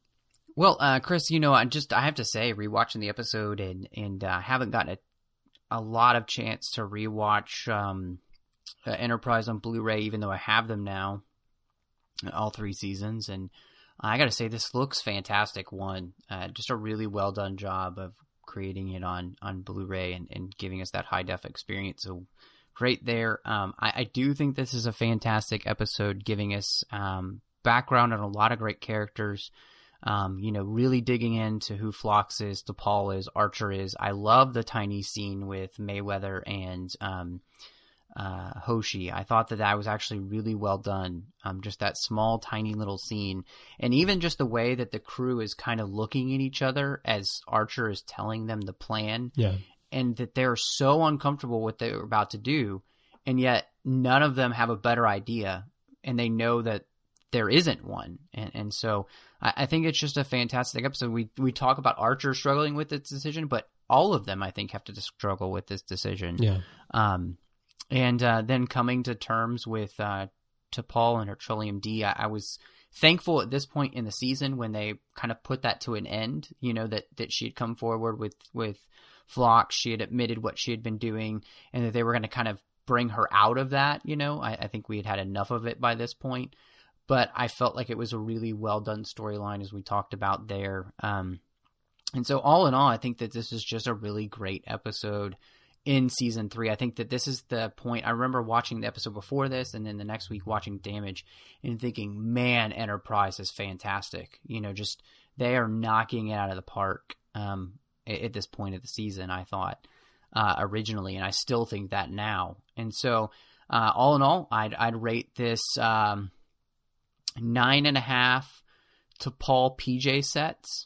Well, Chris, I have to say, rewatching the episode and I haven't gotten a lot of chance to rewatch Enterprise on Blu-ray, even though I have them now, all 3 seasons. And I got to say, this looks fantastic. Just a really well done job of creating it on Blu-ray and giving us that high def experience. So great there. I do think this is a fantastic episode, giving us background on a lot of great characters. Really digging into who Phlox is, T'Pol is, Archer is. I love the tiny scene with Mayweather and Hoshi. I thought that was actually really well done. Just that small, tiny little scene. And even just the way that the crew is kind of looking at each other as Archer is telling them the plan. Yeah. And that they're so uncomfortable with what they're about to do. And yet none of them have a better idea. And they know that there isn't one. And so I think it's just a fantastic episode. We talk about Archer struggling with this decision, but all of them, I think, have to struggle with this decision. Yeah. And then coming to terms with T'Pol and her Trillium D, I was thankful at this point in the season when they kind of put that to an end, that she had come forward with Phlox. She had admitted what she had been doing and that they were going to kind of bring her out of that. I think we had enough of it by this point. But I felt like it was a really well done storyline, as we talked about there. And so all in all, I think that this is just a really great episode in season 3. I think that this is the point. I remember watching the episode before this and then the next week watching Damage and thinking, man, Enterprise is fantastic. Just they are knocking it out of the park at this point of the season, I thought, originally. And I still think that now. And so all in all, I'd rate this 9.5 T'Pol PJ sets.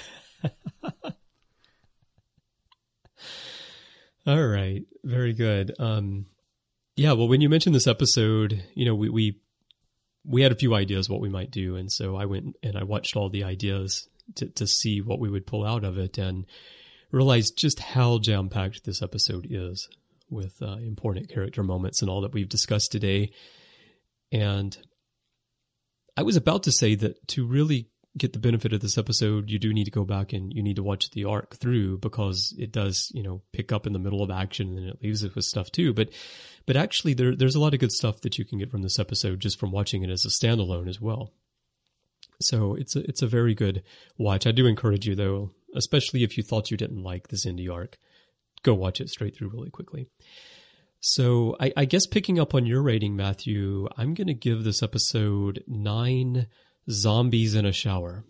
All right. Very good. Yeah, well, when you mentioned this episode, we had a few ideas what we might do. And so I went and I watched all the ideas to see what we would pull out of it and realized just how jam-packed this episode is with important character moments and all that we've discussed today. And I was about to say that to really get the benefit of this episode, you do need to go back and you need to watch the arc through, because it does, pick up in the middle of action and then it leaves it with stuff too. But actually there's a lot of good stuff that you can get from this episode just from watching it as a standalone as well. So it's a very good watch. I do encourage you though, especially if you thought you didn't like this indie arc, go watch it straight through really quickly. So I guess picking up on your rating, Matthew, I'm going to give this episode 9 zombies in a shower.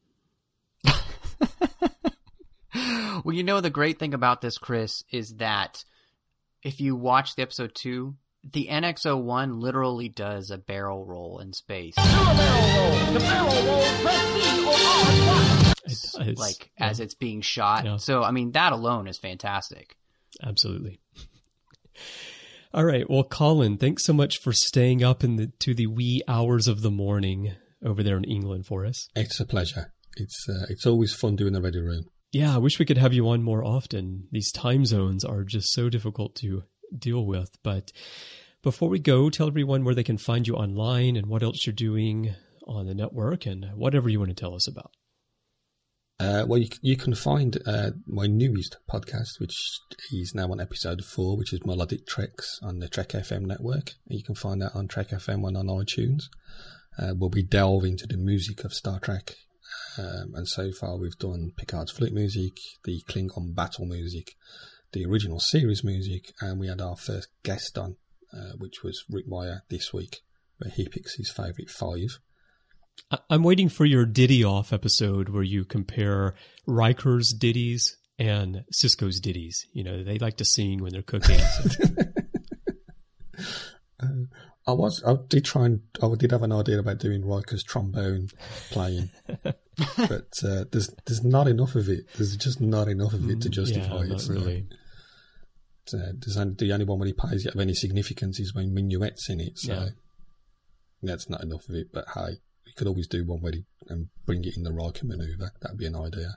Well, the great thing about this, Chris, is that if you watch the episode 2, the NX-01 literally does a barrel roll in space. Do a barrel roll. The barrel roll, press C or R. As it's being shot. Yeah. So, that alone is fantastic. Absolutely. All right. Well, Colin, thanks so much for staying up to the wee hours of the morning over there in England for us. It's a pleasure. It's always fun doing the Ready Room. Yeah, I wish we could have you on more often. These time zones are just so difficult to deal with. But before we go, tell everyone where they can find you online and what else you're doing on the network and whatever you want to tell us about. Well, you can find my newest podcast, which is now on episode 4, which is Melodic Treks on the Trek FM network. You can find that on Trek FM and on iTunes. Where we delve into the music of Star Trek. And so far we've done Picard's flute music, the Klingon battle music, the original series music, and we had our first guest on, which was Rick Meyer this week, where he picks his favourite 5. I'm waiting for your Ditty Off episode where you compare Riker's ditties and Sisko's ditties. They like to sing when they're cooking. So. I did have an idea about doing Riker's trombone playing, but there's not enough of it. There's just not enough of it to justify it. Not really. The only one when he plays it of any significance is when Minuet's in it. So that's not enough of it. But hey, we could always do one where and bring it in the Riker maneuver. That'd be an idea.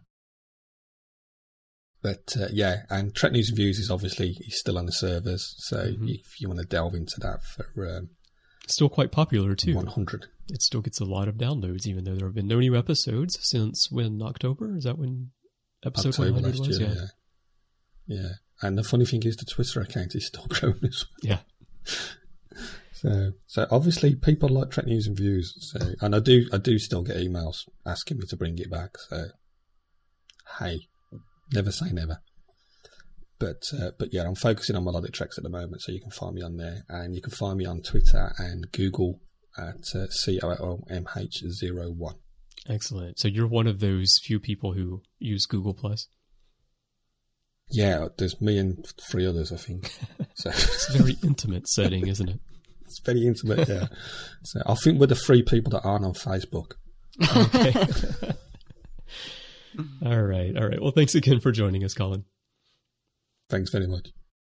But and Trek News and Views is obviously still on the servers. So if you want to delve into that for still quite popular too. 100. it still gets a lot of downloads, even though there have been no new episodes since when, October? Is that when episode October 100 last was? year, yeah. And the funny thing is the Twitter account is still growing as well. Yeah. So obviously people like Trek News and Views. So, and I do still get emails asking me to bring it back. So, hey, never say never. But yeah, I'm focusing on Melodic Treks at the moment, so you can find me on there, and you can find me on Twitter and Google at COLMH01. Excellent. So you're one of those few people who use Google Plus. Yeah, there's me and 3 others, I think. So it's a very intimate setting, isn't it? It's very intimate, yeah. So I think we're the 3 people that aren't on Facebook. Okay. All right. Well, thanks again for joining us, Colin. Thanks very much.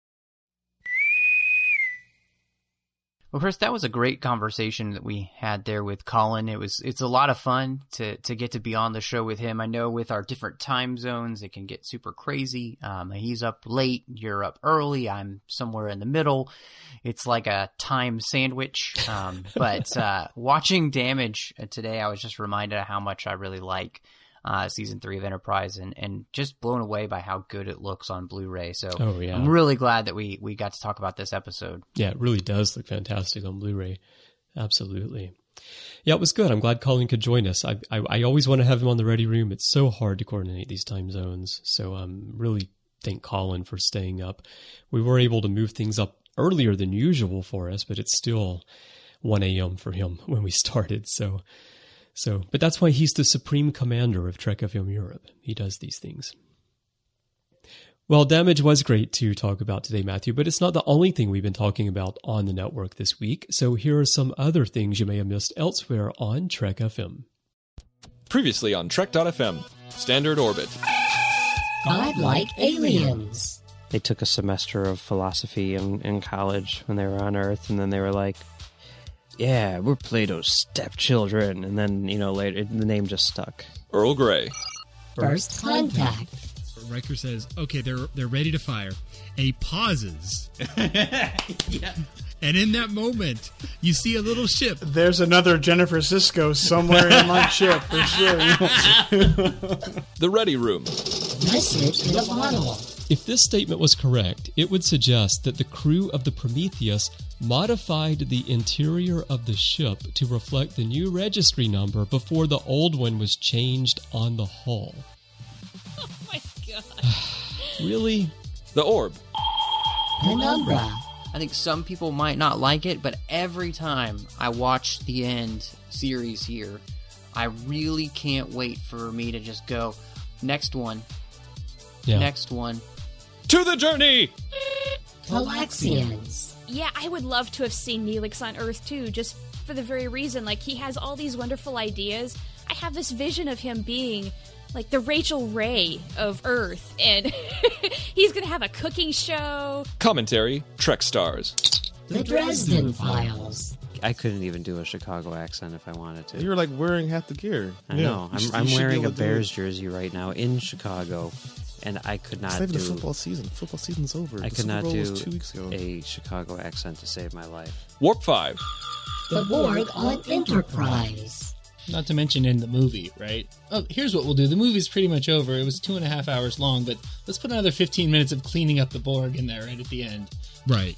Well, Chris, that was a great conversation that we had there with Colin. It's a lot of fun to get to be on the show with him. I know with our different time zones, it can get super crazy. He's up late, you're up early, I'm somewhere in the middle. It's like a time sandwich. But watching Damage today, I was just reminded of how much I really like season 3 of Enterprise, and just blown away by how good it looks on Blu-ray. So I'm really glad that we got to talk about this episode. Yeah, it really does look fantastic on Blu-ray. Absolutely. Yeah, it was good. I'm glad Colin could join us. I always want to have him on the Ready Room. It's so hard to coordinate these time zones. So really thank Colin for staying up. We were able to move things up earlier than usual for us, but it's still 1 a.m. for him when we started. But that's why he's the supreme commander of Trek FM Europe. He does these things. Well, Damage was great to talk about today, Matthew, but it's not the only thing we've been talking about on the network this week. So here are some other things you may have missed elsewhere on Trek FM. Previously on Trek.fm, Standard Orbit. Godlike aliens. They took a semester of philosophy in college when they were on Earth, and then they were like, yeah, we're Plato's stepchildren. And then, later, the name just stuck. Earl Grey. First Contact. Riker says, okay, they're ready to fire. And he pauses. Yeah. And in that moment, you see a little ship. There's another Jennifer Sisko somewhere in my ship, for sure. The Ready Room. Message in a bottle. If this statement was correct, it would suggest that the crew of the Prometheus modified the interior of the ship to reflect the new registry number before the old one was changed on the hull. Oh my god. Really? The Orb. Penumbra. I think some people might not like it, but every time I watch the end series here, I really can't wait for me to just go, next one. Yeah. Next one. To the journey! Calaxians. Yeah, I would love to have seen Neelix on Earth too, just for the very reason, he has all these wonderful ideas. I have this vision of him being like the Rachel Ray of Earth, and he's gonna have a cooking show. Commentary, Trek Stars. The Dresden Files. I couldn't even do a Chicago accent if I wanted to. You were wearing half the gear. I know. I'm wearing a Bears jersey right now in Chicago, and I could not do... It's not even the football season. Football season's over. I could not do 2 weeks ago. a Chicago accent to save my life. Warp 5. The Borg on Enterprise. Not to mention in the movie, right? Oh, here's what we'll do. The movie's pretty much over. It was 2.5 hours long, but let's put another 15 minutes of cleaning up the Borg in there right at the end. Right.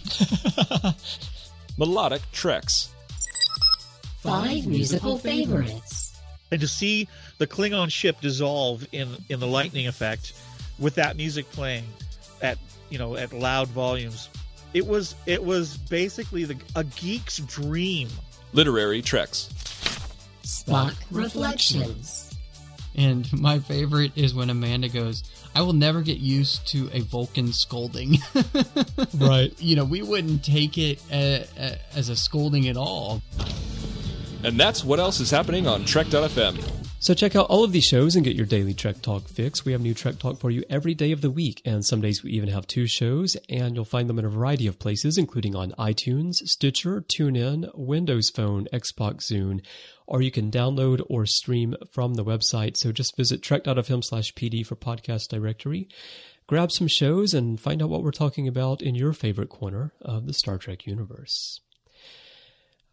Melodic Treks. 5 musical favorites. And to see the Klingon ship dissolve in the lightning effect with that music playing at loud volumes, it was basically a geek's dream. Literary Treks. Spock Reflections. And my favorite is when Amanda goes, I will never get used to a Vulcan scolding. Right. We wouldn't take it as a scolding at all. And that's what else is happening on Trek.fm. So check out all of these shows and get your daily Trek Talk fix. We have new Trek Talk for you every day of the week, and some days we even have 2 shows, and you'll find them in a variety of places, including on iTunes, Stitcher, TuneIn, Windows Phone, Xbox Zune, or you can download or stream from the website. So just visit trek.fm/PD for podcast directory. Grab some shows and find out what we're talking about in your favorite corner of the Star Trek universe.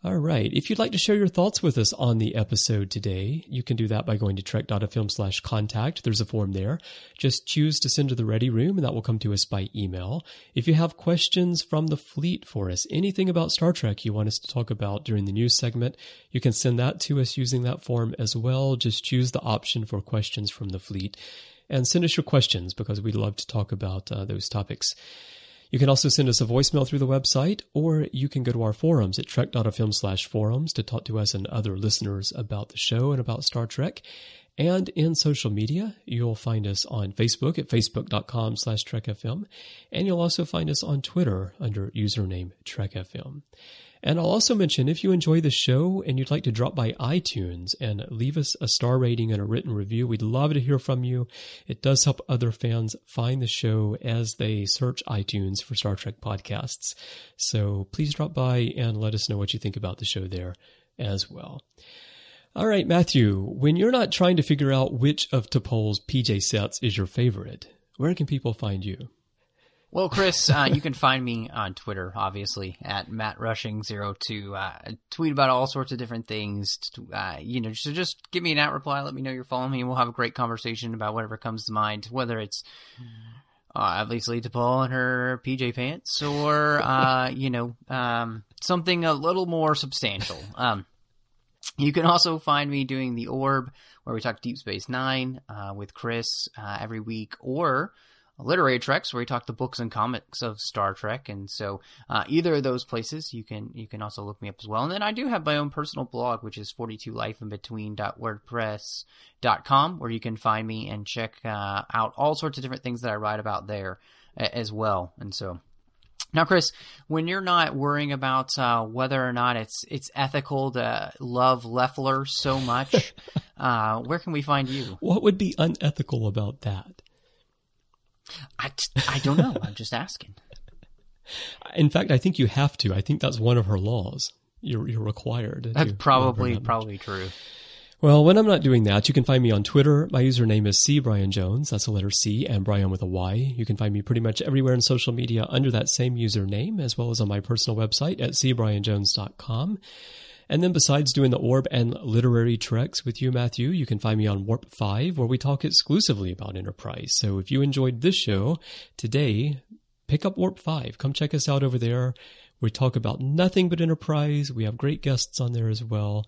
All right. If you'd like to share your thoughts with us on the episode today, you can do that by going to trek.fm/contact. There's a form there. Just choose to send to the Ready Room, and that will come to us by email. If you have questions from the fleet for us, anything about Star Trek you want us to talk about during the news segment, you can send that to us using that form as well. Just choose the option for questions from the fleet and send us your questions because we'd love to talk about those topics. You can also send us a voicemail through the website, or you can go to our forums at trek.fm/forums to talk to us and other listeners about the show and about Star Trek. And in social media, you'll find us on Facebook at facebook.com/TrekFM. And you'll also find us on Twitter under username TrekFM. And I'll also mention, if you enjoy the show and you'd like to drop by iTunes and leave us a star rating and a written review, we'd love to hear from you. It does help other fans find the show as they search iTunes for Star Trek podcasts. So please drop by and let us know what you think about the show there as well. All right, Matthew, when you're not trying to figure out which of T'Pol's PJ sets is your favorite, where can people find you? Well, Chris, you can find me on Twitter, obviously, at MattRushing02. I tweet about all sorts of different things. So just give me an @reply, let me know you're following me, and we'll have a great conversation about whatever comes to mind, whether it's obviously T'Pol and her PJ pants or, something a little more substantial. You can also find me doing The Orb, where we talk Deep Space Nine with Chris every week, or Literary Treks, where we talk the books and comics of Star Trek. And so either of those places, you can also look me up as well. And then I do have my own personal blog, which is 42lifeinbetween.wordpress.com, where you can find me and check out all sorts of different things that I write about there as well. And so now, Chris, when you're not worrying about whether or not it's ethical to love Leffler so much, where can we find you? What would be unethical about that? I don't know. I'm just asking. In fact, I think you have to. I think that's one of her laws. You're required. That's probably true. Well, when I'm not doing that, you can find me on Twitter. My username is CBrianJones. That's the letter C and Brian with a Y. You can find me pretty much everywhere in social media under that same username, as well as on my personal website at cbrianjones.com. And then besides doing the Orb and Literary Treks with you, Matthew, you can find me on Warp 5, where we talk exclusively about Enterprise. So if you enjoyed this show today, pick up Warp 5. Come check us out over there. We talk about nothing but Enterprise. We have great guests on there as well.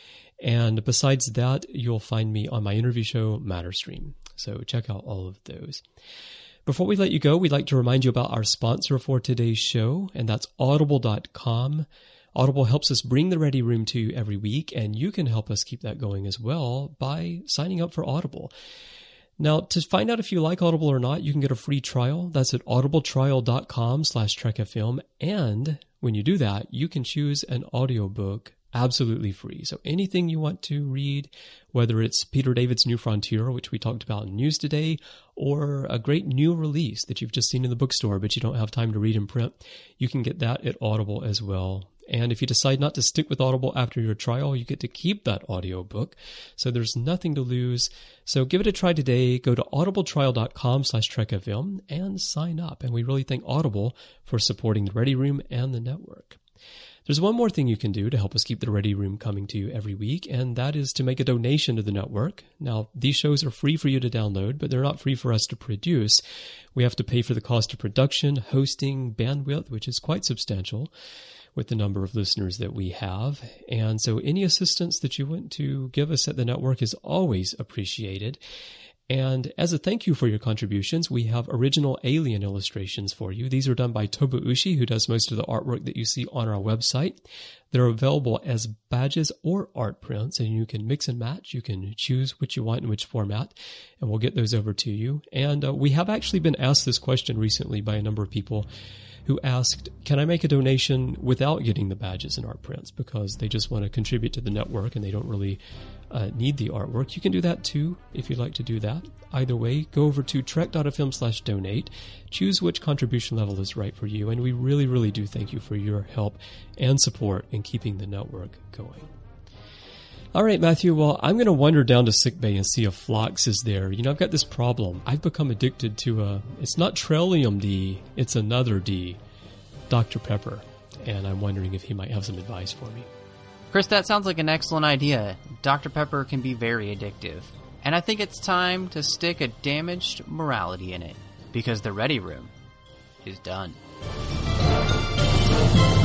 And besides that, you'll find me on my interview show, Matterstream. So check out all of those. Before we let you go, we'd like to remind you about our sponsor for today's show, and that's Audible.com. Audible helps us bring the Ready Room to you every week, and you can help us keep that going as well by signing up for Audible. Now, to find out if you like Audible or not, you can get a free trial. That's at audibletrial.com/TrekFM. And when you do that, you can choose an audiobook absolutely free. So anything you want to read, whether it's Peter David's New Frontier, which we talked about in news today, or a great new release that you've just seen in the bookstore but you don't have time to read in print, you can get that at Audible as well. And if you decide not to stick with Audible after your trial, you get to keep that audiobook. So there's nothing to lose. So give it a try today. Go to audibletrial.com/TrekFM and sign up. And we really thank Audible for supporting the Ready Room and the network. There's one more thing you can do to help us keep the Ready Room coming to you every week, and that is to make a donation to the network. Now, these shows are free for you to download, but they're not free for us to produce. We have to pay for the cost of production, hosting, bandwidth, which is quite substantial with the number of listeners that we have. And so any assistance that you want to give us at the network is always appreciated. And as a thank you for your contributions, we have original Alien illustrations for you. These are done by Toba Ushi, who does most of the artwork that you see on our website. They're available as badges or art prints, and you can mix and match. You can choose what you want in which format, and we'll get those over to you. And we have actually been asked this question recently by a number of people who asked, can I make a donation without getting the badges and art prints, because they just want to contribute to the network and they don't really need the artwork. You can do that too if you'd like to do that. Either way, go over to trek.fm/donate, choose which contribution level is right for you, and we really, really do thank you for your help and support in keeping the network going. All right, Matthew, well, I'm going to wander down to sickbay and see if Phlox is there. You know, I've got this problem. I've become addicted to it's not Trillium D, it's another D, Dr. Pepper, and I'm wondering if he might have some advice for me. Chris, that sounds like an excellent idea. Dr. Pepper can be very addictive. And I think it's time to stick a damaged morality in it, because the Ready Room is done.